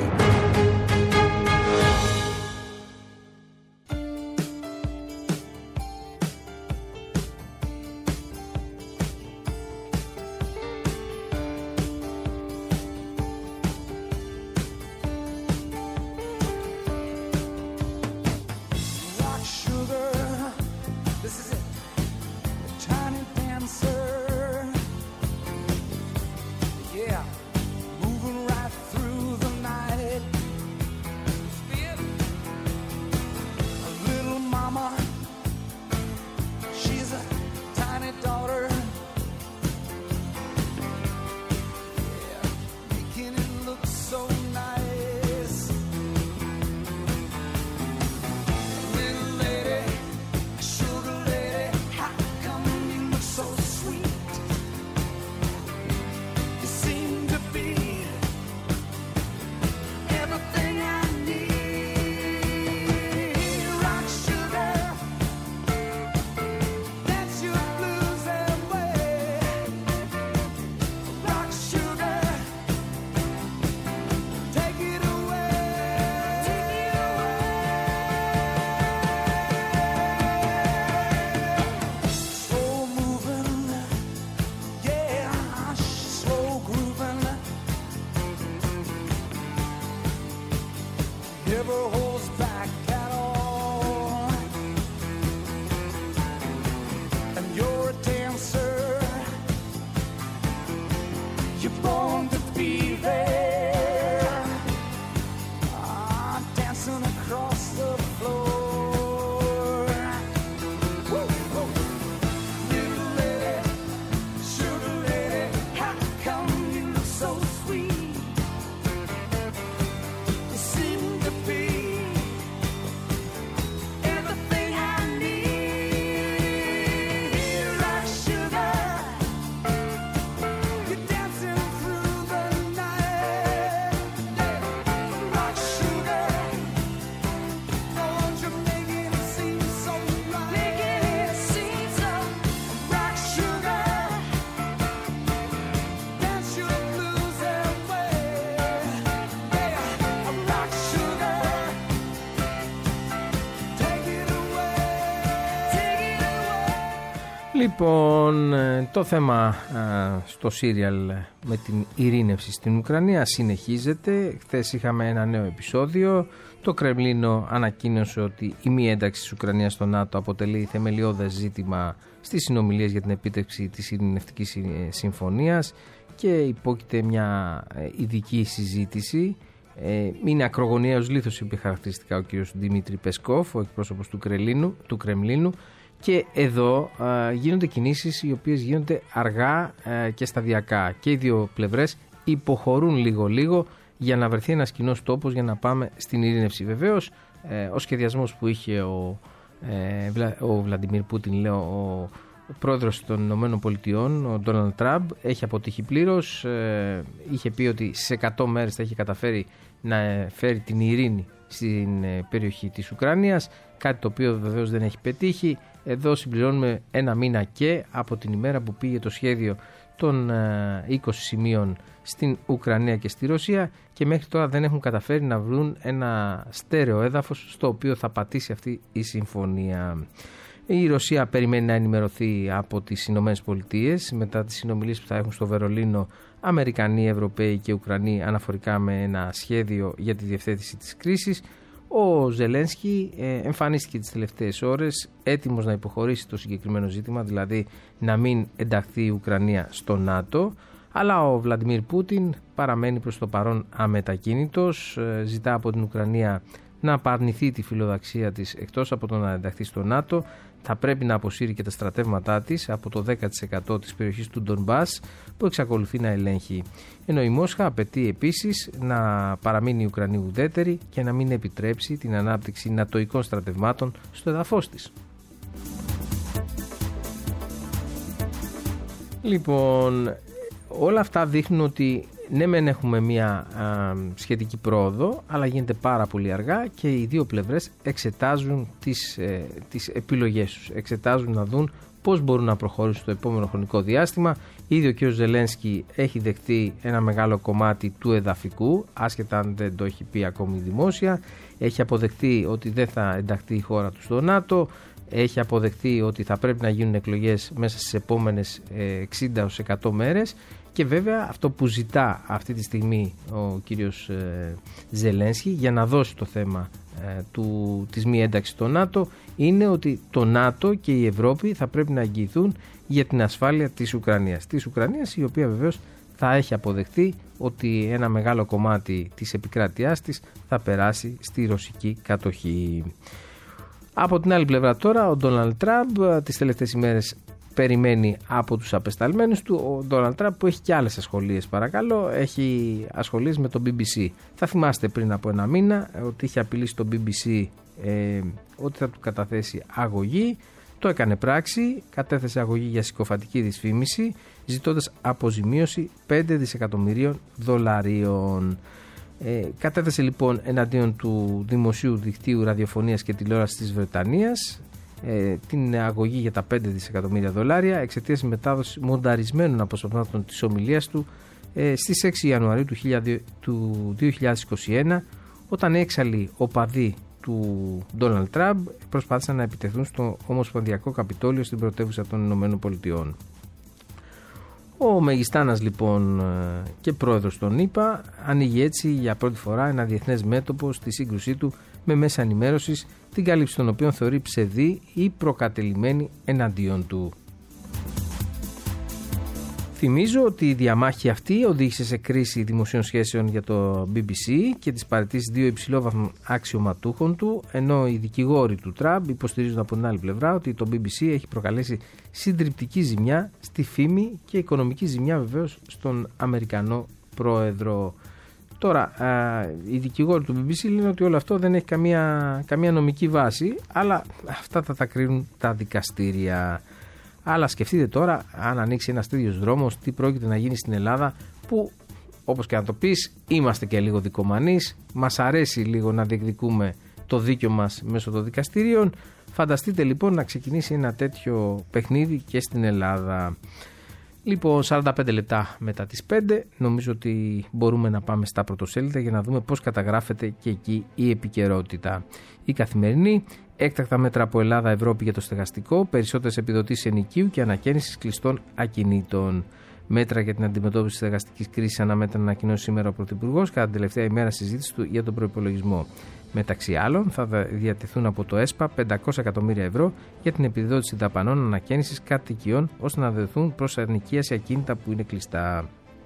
Λοιπόν, το θέμα στο σύριαλ με την ειρήνευση στην Ουκρανία συνεχίζεται. Χθες είχαμε ένα νέο επεισόδιο. Το Κρεμλίνο ανακοίνωσε ότι η μη ένταξη της Ουκρανίας στο ΝΑΤΟ αποτελεί θεμελιώδες ζήτημα στις συνομιλίες για την επίτευξη της ειρηνευτικής συμφωνίας και υπόκειται μια ειδική συζήτηση. Είναι ακρογωνιαίος λίθος, είπε χαρακτηριστικά ο κ. Δημήτρη Πεσκόφ, ο εκπρόσωπος του Κρεμλίνου, του Κρεμλίνου. Και εδώ α, γίνονται κινήσεις οι οποίες γίνονται αργά α, και σταδιακά. Και οι δύο πλευρές υποχωρούν λίγο-λίγο για να βρεθεί ένας κοινός τόπος για να πάμε στην ειρήνευση. Βεβαίως, ε, ο σχεδιασμός που είχε ο, ε, Βλα, ο Βλαντιμίρ Πούτιν, λέω, ο, ο πρόεδρος των Ηνωμένων Πολιτειών, ο Ντόναλντ Τραμπ, έχει αποτύχει πλήρως. Ε, είχε πει ότι στις εκατό μέρες θα έχει καταφέρει να φέρει την ειρήνη στην ε, περιοχή της Ουκρανίας, κάτι το οποίο βεβαίως δεν έχει πετύχει. Εδώ συμπληρώνουμε ένα μήνα και από την ημέρα που πήγε το σχέδιο των ε, είκοσι σημείων στην Ουκρανία και στη Ρωσία και μέχρι τώρα δεν έχουν καταφέρει να βρουν ένα στέρεο έδαφος στο οποίο θα πατήσει αυτή η συμφωνία. Η Ρωσία περιμένει να ενημερωθεί από τις Ηνωμένες Πολιτείες μετά τις συνομιλίες που θα έχουν στο Βερολίνο Αμερικανοί, Ευρωπαίοι και Ουκρανοί αναφορικά με ένα σχέδιο για τη διευθέτηση της κρίσης. Ο Ζελένσκι ε, εμφανίστηκε τις τελευταίες ώρες έτοιμος να υποχωρήσει το συγκεκριμένο ζήτημα, δηλαδή να μην ενταχθεί η Ουκρανία στο ΝΑΤΟ. Αλλά ο Βλαντιμίρ Πούτιν παραμένει προς το παρόν αμετακίνητος, ζητά από την Ουκρανία να απαρνηθεί τη φιλοδοξία της εκτός από το να ενταχθεί στο ΝΑΤΟ, θα πρέπει να αποσύρει και τα στρατεύματά της από το δέκα τοις εκατό της περιοχής του Ντονμπάς που εξακολουθεί να ελέγχει. Ενώ η Μόσχα απαιτεί επίσης να παραμείνει η Ουκρανία ουδέτερη και να μην επιτρέψει την ανάπτυξη νατοικών στρατευμάτων στο εδαφός της. Λοιπόν, όλα αυτά δείχνουν ότι ναι μεν έχουμε μια α, σχετική πρόοδο, αλλά γίνεται πάρα πολύ αργά και οι δύο πλευρές εξετάζουν τις, ε, τις επιλογές τους, εξετάζουν να δουν πώς μπορούν να προχωρήσουν στο επόμενο χρονικό διάστημα. Ήδη ο κ. Ζελένσκι έχει δεχτεί ένα μεγάλο κομμάτι του εδαφικού, άσχετα αν δεν το έχει πει ακόμη δημόσια, έχει αποδεχτεί ότι δεν θα ενταχθεί η χώρα του στο ΝΑΤΟ, έχει αποδεχτεί ότι θα πρέπει να γίνουν εκλογές μέσα στις επόμενες εξήντα έως εκατό μέρες. Και βέβαια αυτό που ζητά αυτή τη στιγμή ο κύριος ε, Ζελένσκι για να δώσει το θέμα ε, του, της μη ένταξης στο ΝΑΤΟ είναι ότι το ΝΑΤΟ και η Ευρώπη θα πρέπει να εγγυηθούν για την ασφάλεια της Ουκρανίας. Της Ουκρανίας η οποία βεβαίως θα έχει αποδεχθεί ότι ένα μεγάλο κομμάτι της επικράτειάς της θα περάσει στη ρωσική κατοχή. Από την άλλη πλευρά τώρα ο Ντόναλντ Τραμπ τις τελευταίες ημέρες περιμένει από τους απεσταλμένους του. Ο Ντόναλντ Τραμπ που έχει και άλλες ασχολίες, παρακαλώ, έχει ασχολίες με το μπι μπι σι. Θα θυμάστε πριν από ένα μήνα ότι είχε απειλήσει το μπι μπι σι ε, ότι θα του καταθέσει αγωγή. Το έκανε πράξη, κατέθεσε αγωγή για συκοφαντική δυσφήμιση, ζητώντας αποζημίωση πέντε δισεκατομμυρίων δολαρίων. Ε, κατέθεσε λοιπόν εναντίον του Δημοσίου Δικτύου Ραδιοφωνίας και Τηλεόρασης της Βρετανίας ε, την αγωγή για τα πέντε δισεκατομμύρια δολάρια εξαιτίας μετάδοση μονταρισμένων αποσπασμάτων της ομιλίας του ε, στις έξι Ιανουαρίου του δύο χιλιάδες είκοσι ένα, όταν έξαλλοι οπαδοί του Ντόναλντ Τραμπ προσπάθησαν να επιτεθούν στο Ομοσπονδιακό Καπιτόλιο στην πρωτεύουσα των Ηνωμένων Πολιτειών. Ο Μεγιστάνας λοιπόν και πρόεδρος των ΗΠΑ ανοίγει έτσι για πρώτη φορά ένα διεθνές μέτωπο στη σύγκρουσή του με μέσα ενημέρωσης, την κάλυψη των οποίων θεωρεί ψευδή ή προκατελημένη εναντίον του. Θυμίζω ότι η διαμάχη αυτή οδήγησε σε κρίση δημοσίων σχέσεων για το μπι μπι σι και τις παραιτήσεις δύο υψηλόβαθμων αξιωματούχων του, ενώ οι δικηγόροι του Τραμπ υποστηρίζουν από την άλλη πλευρά ότι το μπι μπι σι έχει προκαλέσει συντριπτική ζημιά στη φήμη και οικονομική ζημιά βεβαίως στον Αμερικανό πρόεδρο. Τώρα, α, οι δικηγόροι του μπι μπι σι λένε ότι όλο αυτό δεν έχει καμία, καμία νομική βάση, αλλά αυτά θα τα κρίνουν τα δικαστήρια. Αλλά σκεφτείτε τώρα, αν ανοίξει ένας τέτοιος δρόμος, τι πρόκειται να γίνει στην Ελλάδα, που όπως και να το πεις, είμαστε και λίγο δικομανείς, μας αρέσει λίγο να διεκδικούμε το δίκιο μας μέσω των δικαστηρίων. Φανταστείτε λοιπόν να ξεκινήσει ένα τέτοιο παιχνίδι και στην Ελλάδα. Λοιπόν, σαράντα πέντε λεπτά μετά τις πέντε, νομίζω ότι μπορούμε να πάμε στα πρωτοσέλιδα για να δούμε πώς καταγράφεται και εκεί η επικαιρότητα. Η Καθημερινή, έκτακτα μέτρα από Ελλάδα, Ευρώπη για το στεγαστικό, περισσότερες επιδοτήσεις ενοικίου και ανακαίνιση κλειστών ακινήτων. Μέτρα για την αντιμετώπιση της στεγαστικής κρίσης αναμέτρα να ανακοινώσει σήμερα ο Πρωθυπουργός κατά την τελευταία ημέρα συζήτηση του για τον προϋπολογισμό. Μεταξύ άλλων, θα διατεθούν από το ΕΣΠΑ πεντακόσια εκατομμύρια ευρώ για την επιδότηση δαπανών ανακαίνισης κατοικιών, ώστε να δεθούν προς ενοικίαση ακίνητα που είναι κλειστά.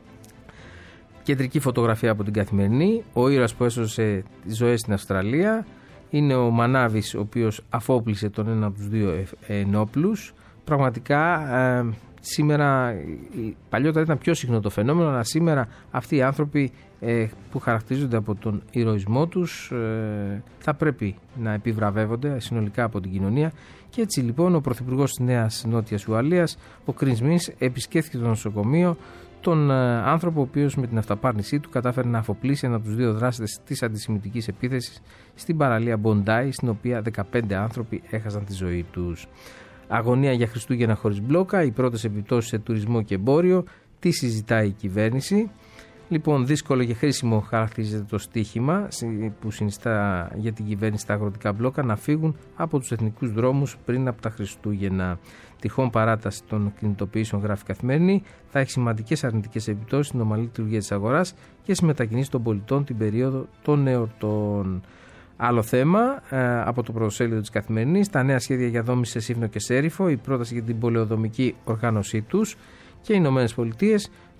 Κεντρική φωτογραφία από την Καθημερινή. Ο ήρωας που έσωσε τις ζωές στην Αυστραλία είναι ο Μανάβης, ο οποίος αφόπλησε τον ένα από τους δύο ενόπλους. Πραγματικά ε, σήμερα, παλιότερα ήταν πιο συχνό το φαινόμενο, αλλά σήμερα αυτοί οι άνθρωποι ε, που χαρακτηρίζονται από τον ηρωισμό τους ε, θα πρέπει να επιβραβεύονται συνολικά από την κοινωνία. Και έτσι λοιπόν ο Πρωθυπουργός της Νέας Νότιας Ουαλίας, ο Κρίς Μινς, επισκέφθηκε το νοσοκομείο τον ε, άνθρωπο ο οποίος με την αυταπάρνησή του κατάφερε να αφοπλίσει ένα από τους δύο δράστες της αντισημιτικής επίθεσης στην παραλία Μποντάι, στην οποία δεκαπέντε άνθρωποι έχασαν τη ζωή τους. Αγωνία για Χριστούγεννα χωρίς μπλόκα, οι πρώτες επιπτώσεις σε τουρισμό και εμπόριο, τι συζητάει η κυβέρνηση. Λοιπόν, δύσκολο και χρήσιμο χαρακτηρίζεται το στίχημα που συνιστά για την κυβέρνηση τα αγροτικά μπλόκα να φύγουν από τους εθνικούς δρόμους πριν από τα Χριστούγεννα. Τυχόν παράταση των κινητοποιήσεων, γράφει Καθημερινή, θα έχει σημαντικές αρνητικές επιπτώσεις στην ομαλή λειτουργία της αγοράς και στις μετακινήσεις των πολιτών την περίοδο των εορτών. Άλλο θέμα ε, από το πρωτοσέλιδο της Καθημερινής, τα νέα σχέδια για δόμηση σε Σύφνο και Σέριφο, η πρόταση για την πολεοδομική οργάνωσή τους και οι Ηνωμένες Πολιτείες.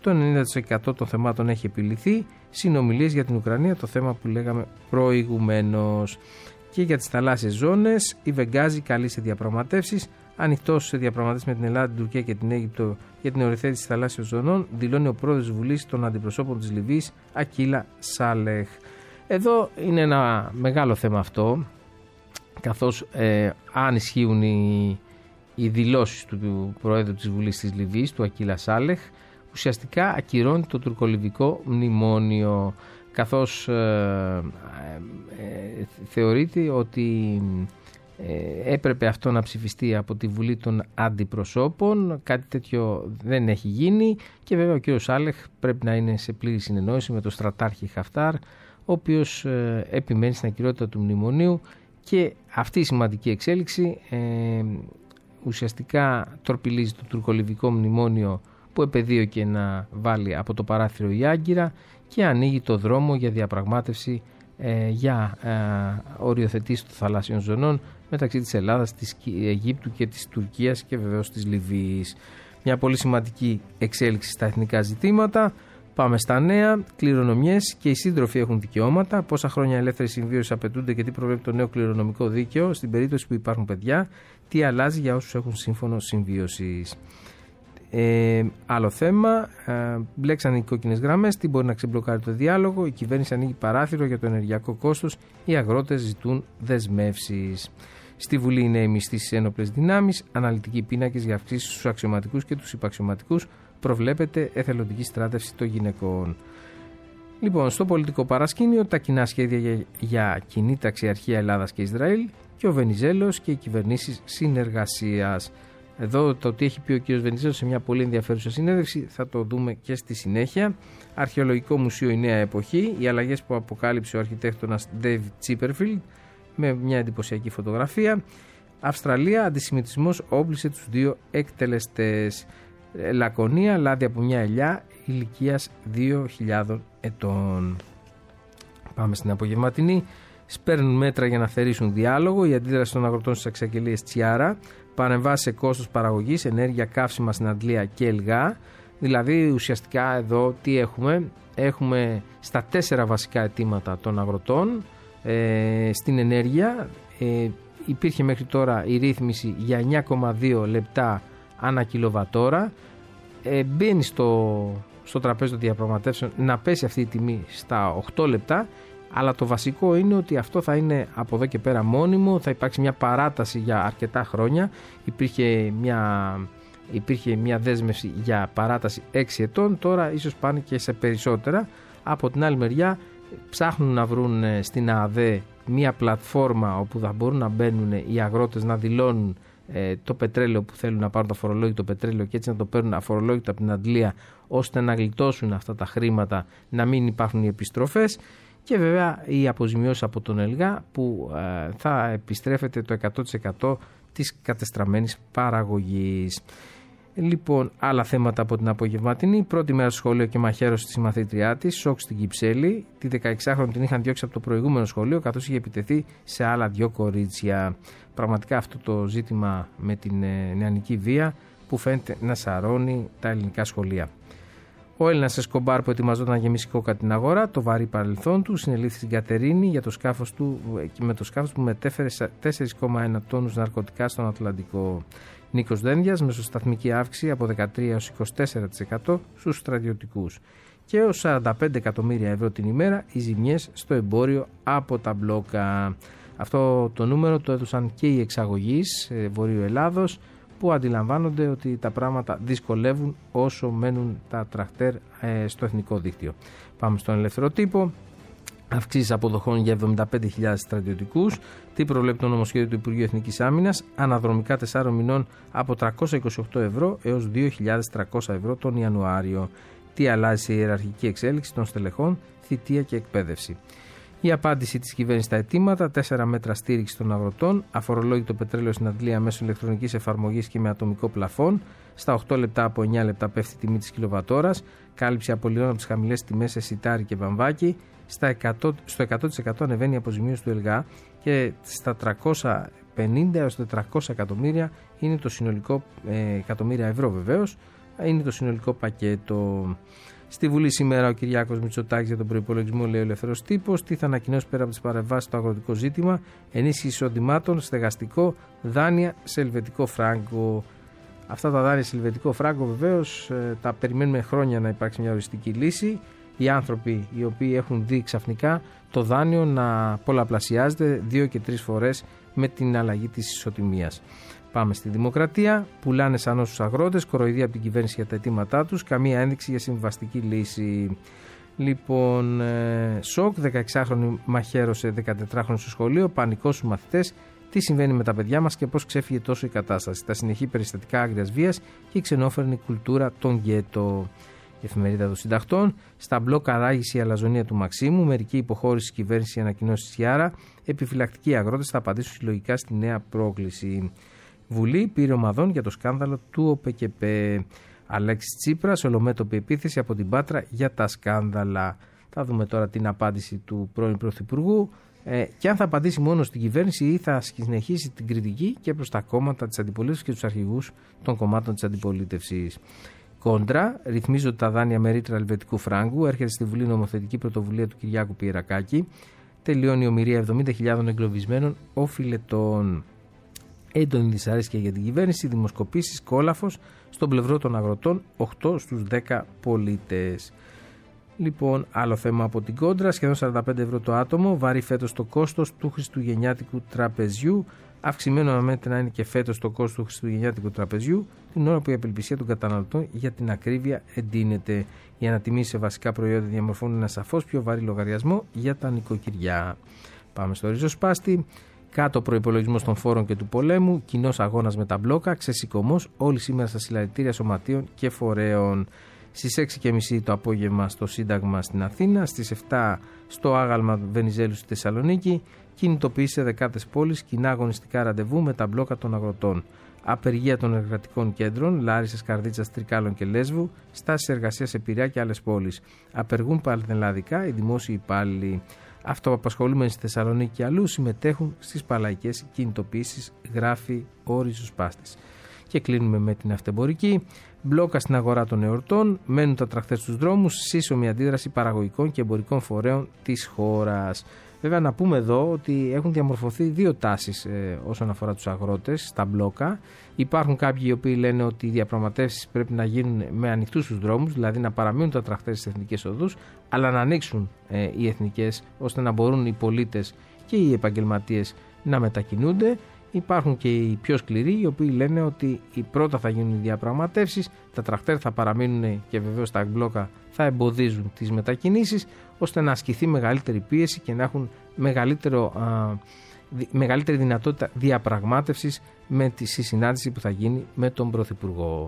Το ενενήντα τοις εκατό των θεμάτων έχει επιληθεί. Συνομιλίες για την Ουκρανία, το θέμα που λέγαμε προηγουμένως. Και για τις θαλάσσιες ζώνες, η Βενγκάζη καλεί σε διαπραγματεύσεις. Ανοιχτός σε διαπραγματεύσεις με την Ελλάδα, την Τουρκία και την Αίγυπτο για την οριοθέτηση θαλάσσιων ζωνών, δηλώνει ο πρόεδρος της Βουλής των Αντιπροσώπων της Λιβύης, Ακίλα Σάλεχ. Εδώ είναι ένα μεγάλο θέμα αυτό, καθώς ε, αν ισχύουν οι, οι δηλώσεις του, του Προέδρου της Βουλής της Λιβύης, του Ακίλα Σάλεχ, ουσιαστικά ακυρώνει το τουρκολιβικό μνημόνιο, καθώς ε, ε, ε, θεωρείται ότι ε, έπρεπε αυτό να ψηφιστεί από τη Βουλή των Αντιπροσώπων. Κάτι τέτοιο δεν έχει γίνει και βέβαια ο κ. Σάλεχ πρέπει να είναι σε πλήρη συνεννόηση με τον στρατάρχη Χαφτάρ, ο οποίος ε, επιμένει στην ακυρότητα του μνημονίου, και αυτή η σημαντική εξέλιξη ε, ουσιαστικά τορπιλίζει το τουρκολιβικό μνημόνιο που επεδίωκε να βάλει από το παράθυρο η Άγκυρα και ανοίγει το δρόμο για διαπραγμάτευση ε, για ε, οριοθετήσεις των θαλάσσιων ζωνών μεταξύ της Ελλάδας, της Αιγύπτου και της Τουρκίας και βεβαίως της Λιβύης. Μια πολύ σημαντική εξέλιξη στα εθνικά ζητήματα. Πάμε στα νέα. Κληρονομιές και οι σύντροφοι έχουν δικαιώματα. Πόσα χρόνια ελεύθερη συμβίωση απαιτούνται και τι προβλέπει το νέο κληρονομικό δίκαιο στην περίπτωση που υπάρχουν παιδιά. Τι αλλάζει για όσους έχουν σύμφωνο συμβίωσης. Ε, άλλο θέμα. Ε, μπλέξαν οι κόκκινες γραμμές. Τι μπορεί να ξεμπλοκάρει το διάλογο. Η κυβέρνηση ανοίγει παράθυρο για το ενεργειακό κόστος. Οι αγρότες ζητούν δεσμεύσεις. Στη Βουλή είναι οι μισθοί στις ένοπλες δυνάμεις. Αναλυτικοί πίνακες για αυξήσεις στους αξιωματικούς και τους υπαξιωματικούς. Προβλέπεται εθελοντική στράτευση των γυναικών. Λοιπόν, στο πολιτικό παρασκήνιο, τα κοινά σχέδια για, για κοινή ταξιαρχία Ελλάδας και Ισραήλ και ο Βενιζέλος και οι κυβερνήσεις συνεργασίας. Εδώ το τι έχει πει ο κ. Βενιζέλος σε μια πολύ ενδιαφέρουσα συνέντευξη θα το δούμε και στη συνέχεια. Αρχαιολογικό Μουσείο Η Νέα Εποχή, οι αλλαγές που αποκάλυψε ο αρχιτέκτονας Dave Chipperfield με μια εντυπωσιακή φωτογραφία. Αυστραλία, αντισημιτισμός όπλησε τους δύο εκτελεστές. Λακωνία, λάδι από μια ελιά ηλικίας δύο χιλιάδων ετών. Πάμε στην απογευματινή. Σπέρνουν μέτρα για να θερήσουν διάλογο. Η αντίδραση των αγροτών στις εξαγγελίες Τσιάρα. Παρεμβάσει σε κόστος παραγωγής, ενέργεια, καύσιμα στην Αντλία και Ελγά. Δηλαδή ουσιαστικά εδώ τι έχουμε. Έχουμε στα τέσσερα βασικά αιτήματα των αγροτών ε, στην ενέργεια. Ε, υπήρχε μέχρι τώρα η ρύθμιση για εννιά κόμμα δύο λεπτά ανά κιλοβατόρα. Ε, μπαίνει στο, στο τραπέζι των διαπραγματεύσεων να πέσει αυτή η τιμή στα οκτώ λεπτά, αλλά το βασικό είναι ότι αυτό θα είναι από εδώ και πέρα μόνιμο, θα υπάρξει μια παράταση για αρκετά χρόνια. Υπήρχε μια, υπήρχε μια δέσμευση για παράταση έξι ετών, τώρα ίσως πάνε και σε περισσότερα. Από την άλλη μεριά ψάχνουν να βρουν στην ΑΔΕ μια πλατφόρμα όπου θα μπορούν να μπαίνουν οι αγρότες να δηλώνουν το πετρέλαιο που θέλουν να πάρουν, το αφορολόγητο πετρέλαιο, και έτσι να το παίρνουν αφορολόγητο από την Αντλία, ώστε να γλιτώσουν αυτά τα χρήματα, να μην υπάρχουν οι επιστροφές, και βέβαια οι αποζημιώσεις από τον ΕΛΓΑ που ε, θα επιστρέφεται το εκατό τοις εκατό της κατεστραμμένης παραγωγής. Λοιπόν, άλλα θέματα από την απογευματινή. Πρώτη μέρα στο σχολείο και μαχαίρωση στη μαθήτριά της, σοκ στην Κυψέλη. Τη δεκαεξάχρονη την είχαν διώξει από το προηγούμενο σχολείο, καθώς είχε επιτεθεί σε άλλα δυο κορίτσια. Πραγματικά αυτό το ζήτημα με την ε, νεανική βία που φαίνεται να σαρώνει τα ελληνικά σχολεία. Ο Έλληνας Εσκομπάρ που ετοιμαζόταν να γεμίσει κόκα την αγορά, το βαρύ παρελθόν του, συνελήφθη στην Κατερίνη για το σκάφος του, με το σκάφος που μετέφερε τέσσερα κόμμα ένα τόνους ναρκωτικά στον Ατλαντικό. Νίκος Δένδιας, μεσοσταθμική αύξηση από δεκατρία έως είκοσι τέσσερα τοις εκατό στους στρατιωτικούς. Και έως σαράντα πέντε εκατομμύρια ευρώ την ημέρα οι ζημιές στο εμπόριο από τα μπλόκα. Αυτό το νούμερο το έδωσαν και οι εξαγωγείς Βορείου Ελλάδος, που αντιλαμβάνονται ότι τα πράγματα δυσκολεύουν όσο μένουν τα τρακτέρ ε, στο εθνικό δίκτυο. Πάμε στον ελεύθερο τύπο. Αυξήσεις αποδοχών για εβδομήντα πέντε χιλιάδες στρατιωτικούς. Τι προβλέπει το νομοσχέδιο του Υπουργείου Εθνικής Άμυνας? Αναδρομικά τεσσάρων μηνών από τριακόσια είκοσι οκτώ ευρώ έως δύο χιλιάδες τριακόσια ευρώ τον Ιανουάριο. Τι αλλάζει σε ιεραρχική εξέλιξη των στελεχών, θητεία και εκπαίδευση? Η απάντηση της κυβέρνησης στα αιτήματα: τέσσερα μέτρα στήριξη των αγροτών, αφορολόγητο πετρέλαιο στην Αντλία μέσω ηλεκτρονικής εφαρμογής και με ατομικό πλαφόν. Στα οκτώ λεπτά από εννιά λεπτά πέφτει η τιμή της κιλοβατόρας. Κάλυψη απολειών από τις χαμηλές τιμές σε σιτάρι και βαμβάκι. Στα εκατό, στο εκατό τοις εκατό ανεβαίνει η αποζημίωση του ΕΛΓΑ και στα τριακόσια πενήντα έως τετρακόσια εκατομμύρια είναι το συνολικό ε, εκατομμύρια ευρώ βεβαίως είναι το συνολικό πακέτο. Στη Βουλή σήμερα ο Κυριάκος Μητσοτάκης για τον προϋπολογισμό, λέει ο Ελεύθερος Τύπος. Τι θα ανακοινώσει πέρα από τις παρεμβάσεις στο αγροτικό ζήτημα? Ενίσχυση εισοδημάτων, στεγαστικό, δάνεια σε ελβετικό φράγκο. Αυτά τα δάνεια σε ελβετικό φράγκο βεβαίως τα περιμένουμε χρόνια να υπάρξει μια οριστική λύση. Οι άνθρωποι οι οποίοι έχουν δει ξαφνικά το δάνειο να πολλαπλασιάζεται δύο και τρεις φορές με την αλλαγή της ισοτιμίας. Πάμε στη Δημοκρατία. Πουλάνε σαν όσους αγρότες, κοροϊδία από την κυβέρνηση για τα αιτήματά τους, καμία ένδειξη για συμβαστική λύση. Λοιπόν, ε, σοκ, δεκαεξάχρονη μαχαίρωσε δεκατετράχρονη στο σχολείο, πανικός στους μαθητές. Τι συμβαίνει με τα παιδιά μας και πώς ξέφυγε τόσο η κατάσταση? Τα συνεχή περιστατικά άγριας βίας και η ξενόφερνη κουλτούρα των γκέτο. Η εφημερίδα των συντακτών. Στα μπλοκ Καράγηση η αλαζονία του Μαξίμου. Μερική υποχώρηση της κυβέρνησης, ανακοινώσει της Ιάρα. Επιφυλακτικοί αγρότες θα απαντήσουν συλλογικά στη νέα πρόκληση. Βουλή πήρε ομαδών για το σκάνδαλο του ΟΠΕΚΕΠΕ. Αλέξης Τσίπρας, ολομέτωπη επίθεση από την Πάτρα για τα σκάνδαλα. Θα δούμε τώρα την απάντηση του πρώην Πρωθυπουργού ε, και αν θα απαντήσει μόνο στην κυβέρνηση ή θα συνεχίσει την κριτική και προς τα κόμματα της αντιπολίτευσης και τους αρχηγούς των κομμάτων της αντιπολίτευσης. Κόντρα, ρυθμίζονται τα δάνεια με ρήτρα ελβετικού φράγκου. Έρχεται στη Βουλή νομοθετική πρωτοβουλία του Κυριάκου Πιερακάκη. Τελειώνει η ομηρία εβδομήντα χιλιάδων εγκλωβισμένων οφειλετών. Έντονη δυσαρέσκεια για την κυβέρνηση, δημοσκοπήσεις, κόλαφος στον πλευρό των αγροτών, οκτώ στους δέκα πολίτες. Λοιπόν, άλλο θέμα από την Κόντρα, σχεδόν σαράντα πέντε ευρώ το άτομο, βαρύ φέτος το κόστος του χριστουγεννιάτικου τραπεζιού. Αυξημένο αναμένεται να είναι και φέτος το κόστος του χριστουγεννιάτικου τραπεζιού, την ώρα που η απελπισία των καταναλωτών για την ακρίβεια εντείνεται. Οι ανατιμήσεις σε βασικά προϊόντα διαμορφώνουν ένα σαφώς πιο βαρύ λογαριασμό για τα νοικοκυριά. Πάμε στο ριζοσπάστη. Κάτω προϋπολογισμός των φόρων και του πολέμου, κοινός αγώνας με τα μπλόκα, ξεσηκωμός όλοι σήμερα στα συλλαλητήρια σωματείων και φορέων. Στις έξι και μισή το απόγευμα στο Σύνταγμα στην Αθήνα, στις επτά στο άγαλμα Βενιζέλου στη Θεσσαλονίκη, κινητοποιήσει σε δεκάδες πόλεις κοινά αγωνιστικά ραντεβού με τα μπλόκα των αγροτών. Απεργία των εργατικών κέντρων Λάρισσας, Καρδίτσας, Τρικάλων και Λέσβου, στάσεις εργασίας σε Πειραιά και άλλες πόλεις. Απεργούν πανελλαδικά οι δημόσιοι υπάλληλοι. Αυτοαπασχολούμενοι στη Θεσσαλονίκη και αλλού συμμετέχουν στις παλαϊκές κινητοποιήσεις, γράφει ο ριζοσπάστης. Και κλείνουμε με την αυτεμπορική. Μπλόκα στην αγορά των εορτών, μένουν τα τρακτέρ στους δρόμους, σύσσωμη αντίδραση παραγωγικών και εμπορικών φορέων της χώρας. Βέβαια, να πούμε εδώ ότι έχουν διαμορφωθεί δύο τάσεις ε, όσον αφορά τους αγρότες στα μπλόκα. Υπάρχουν κάποιοι οι οποίοι λένε ότι οι διαπραγματεύσεις πρέπει να γίνουν με ανοιχτούς τους δρόμους, δηλαδή να παραμείνουν τα τρακτέρ στις εθνικές οδούς, αλλά να ανοίξουν ε, οι εθνικές, ώστε να μπορούν οι πολίτες και οι επαγγελματίες να μετακινούνται. Υπάρχουν και οι πιο σκληροί, οι οποίοι λένε ότι η πρώτα θα γίνουν οι διαπραγματεύσεις, τα τρακτέρ θα παραμείνουν και βεβαίως τα μπλόκα θα εμποδίζουν τις μετακινήσεις, ώστε να ασκηθεί μεγαλύτερη πίεση και να έχουν μεγαλύτερο, α, δι, μεγαλύτερη δυνατότητα διαπραγμάτευσης με τη συνάντηση που θα γίνει με τον Πρωθυπουργό.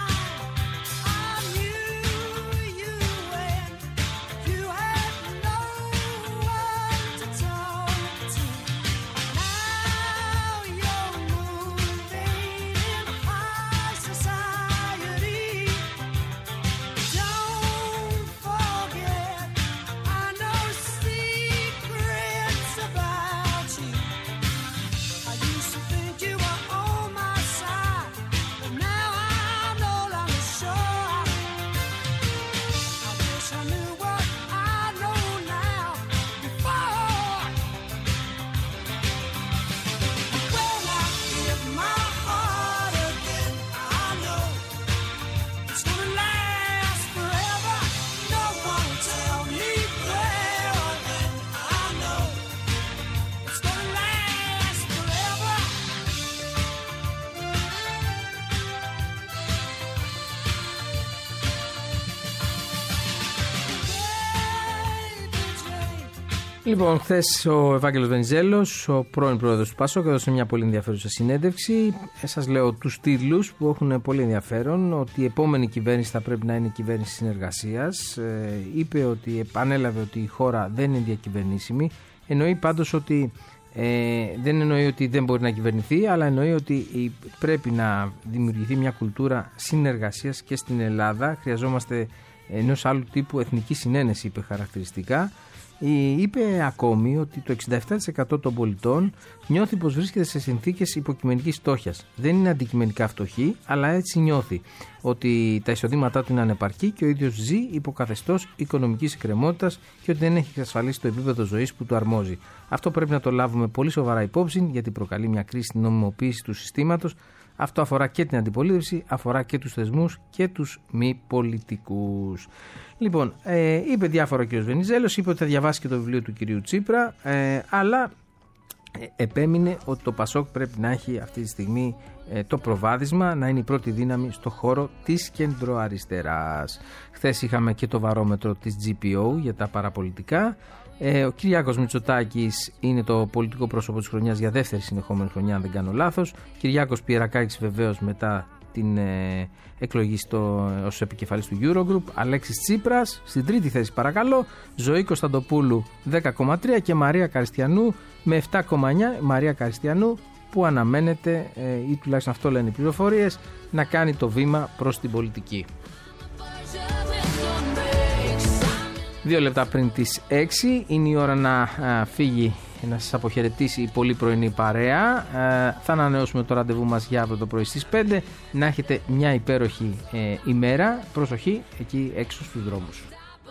You had no Λοιπόν, χθες ο Ευάγγελος Βενιζέλος, ο πρώην πρόεδρος του ΠΑΣΟΚ, έδωσε μια πολύ ενδιαφέρουσα συνέντευξη. Σας λέω τους τίτλους που έχουν πολύ ενδιαφέρον. Ότι η επόμενη κυβέρνηση θα πρέπει να είναι η κυβέρνηση συνεργασίας. Ε, είπε ότι επανέλαβε ότι η χώρα δεν είναι διακυβερνήσιμη. Εννοεί πάντως ότι ε, δεν εννοεί ότι δεν μπορεί να κυβερνηθεί, αλλά εννοεί ότι πρέπει να δημιουργηθεί μια κουλτούρα συνεργασίας και στην Ελλάδα. Χρειαζόμαστε ενός άλλου τύπου εθνική συνένεση, είπε χαρακτηριστικά. Είπε ακόμη ότι το εξήντα επτά τοις εκατό των πολιτών νιώθει πως βρίσκεται σε συνθήκες υποκειμενικής φτώχειας. Δεν είναι αντικειμενικά φτωχή, αλλά έτσι νιώθει. Ότι τα εισοδήματά του είναι ανεπαρκή και ο ίδιος ζει υπό καθεστώς οικονομικής εκκρεμότητας και ότι δεν έχει εξασφαλίσει το επίπεδο ζωής που του αρμόζει. Αυτό πρέπει να το λάβουμε πολύ σοβαρά υπόψη, γιατί προκαλεί μια κρίση στην νομιμοποίηση του συστήματος. Αυτό αφορά και την αντιπολίτευση, αφορά και τους θεσμούς και τους μη πολιτικούς. Λοιπόν, ε, είπε διάφορα ο κ. Βενιζέλος, είπε ότι θα διαβάσει και το βιβλίο του κ. Τσίπρα, ε, αλλά ε, επέμεινε ότι το ΠΑΣΟΚ πρέπει να έχει αυτή τη στιγμή ε, το προβάδισμα, να είναι η πρώτη δύναμη στο χώρο της κεντροαριστεράς. Χθες είχαμε και το βαρόμετρο της τζι πι ο για τα παραπολιτικά. Ε, ο Κυριάκος Μητσοτάκης είναι το πολιτικό πρόσωπο της χρονιάς για δεύτερη συνεχόμενη χρονιά, αν δεν κάνω λάθος. Κυριάκος Πιερακάκης βεβαίως μετά την ε, εκλογή στο, ως επικεφαλής του Eurogroup. Αλέξης Τσίπρας στην τρίτη θέση παρακαλώ. Ζωή Κωνσταντοπούλου δέκα κόμμα τρία και Μαρία Καριστιανού με επτά κόμμα εννιά. Μαρία Καριστιανού που αναμένεται, ε, ή τουλάχιστον αυτό λένε οι πληροφορίες, να κάνει το βήμα προς την πολιτική. Δύο λεπτά πριν τις έξι είναι η ώρα να α, φύγει, να σας αποχαιρετήσει η πολύ πρωινή παρέα. Α, θα ανανεώσουμε το ραντεβού μας για αύριο το πρωί στις πέντε. Να έχετε μια υπέροχη ε, ημέρα. Προσοχή εκεί έξω στους δρόμους.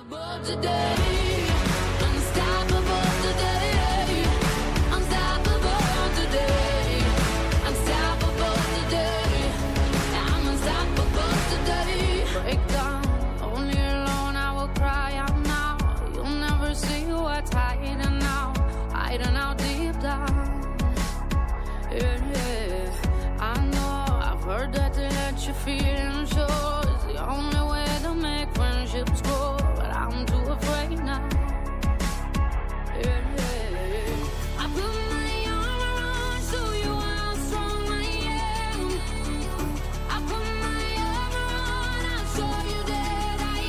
Feeling sure is the only way to make friendships grow, but I'm too afraid now. Yeah, yeah. I put my arm around, show you how strong I am. I put my arm around, I'll show you that I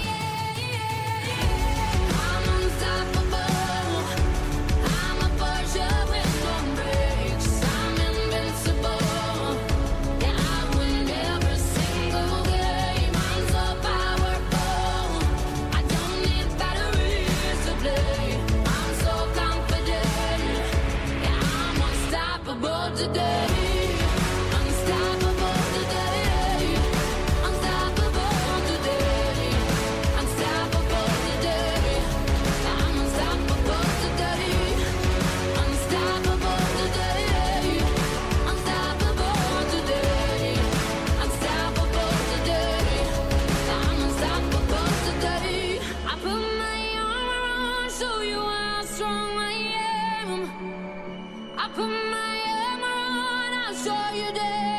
am. I'm unstoppable. I'm a Porsche with no brakes. I'm invincible. Yeah, I win every single game. I'm so powerful. I don't need batteries to play. I'm so confident. Yeah, I'm unstoppable today. Unstoppable today. Unstoppable today. Unstoppable today. I'm unstoppable today. Unstoppable today. Unstoppable today. Unstoppable today. I'm unstoppable today. I put my arm around, show you how strong I am. I put my arm around, I'll show you that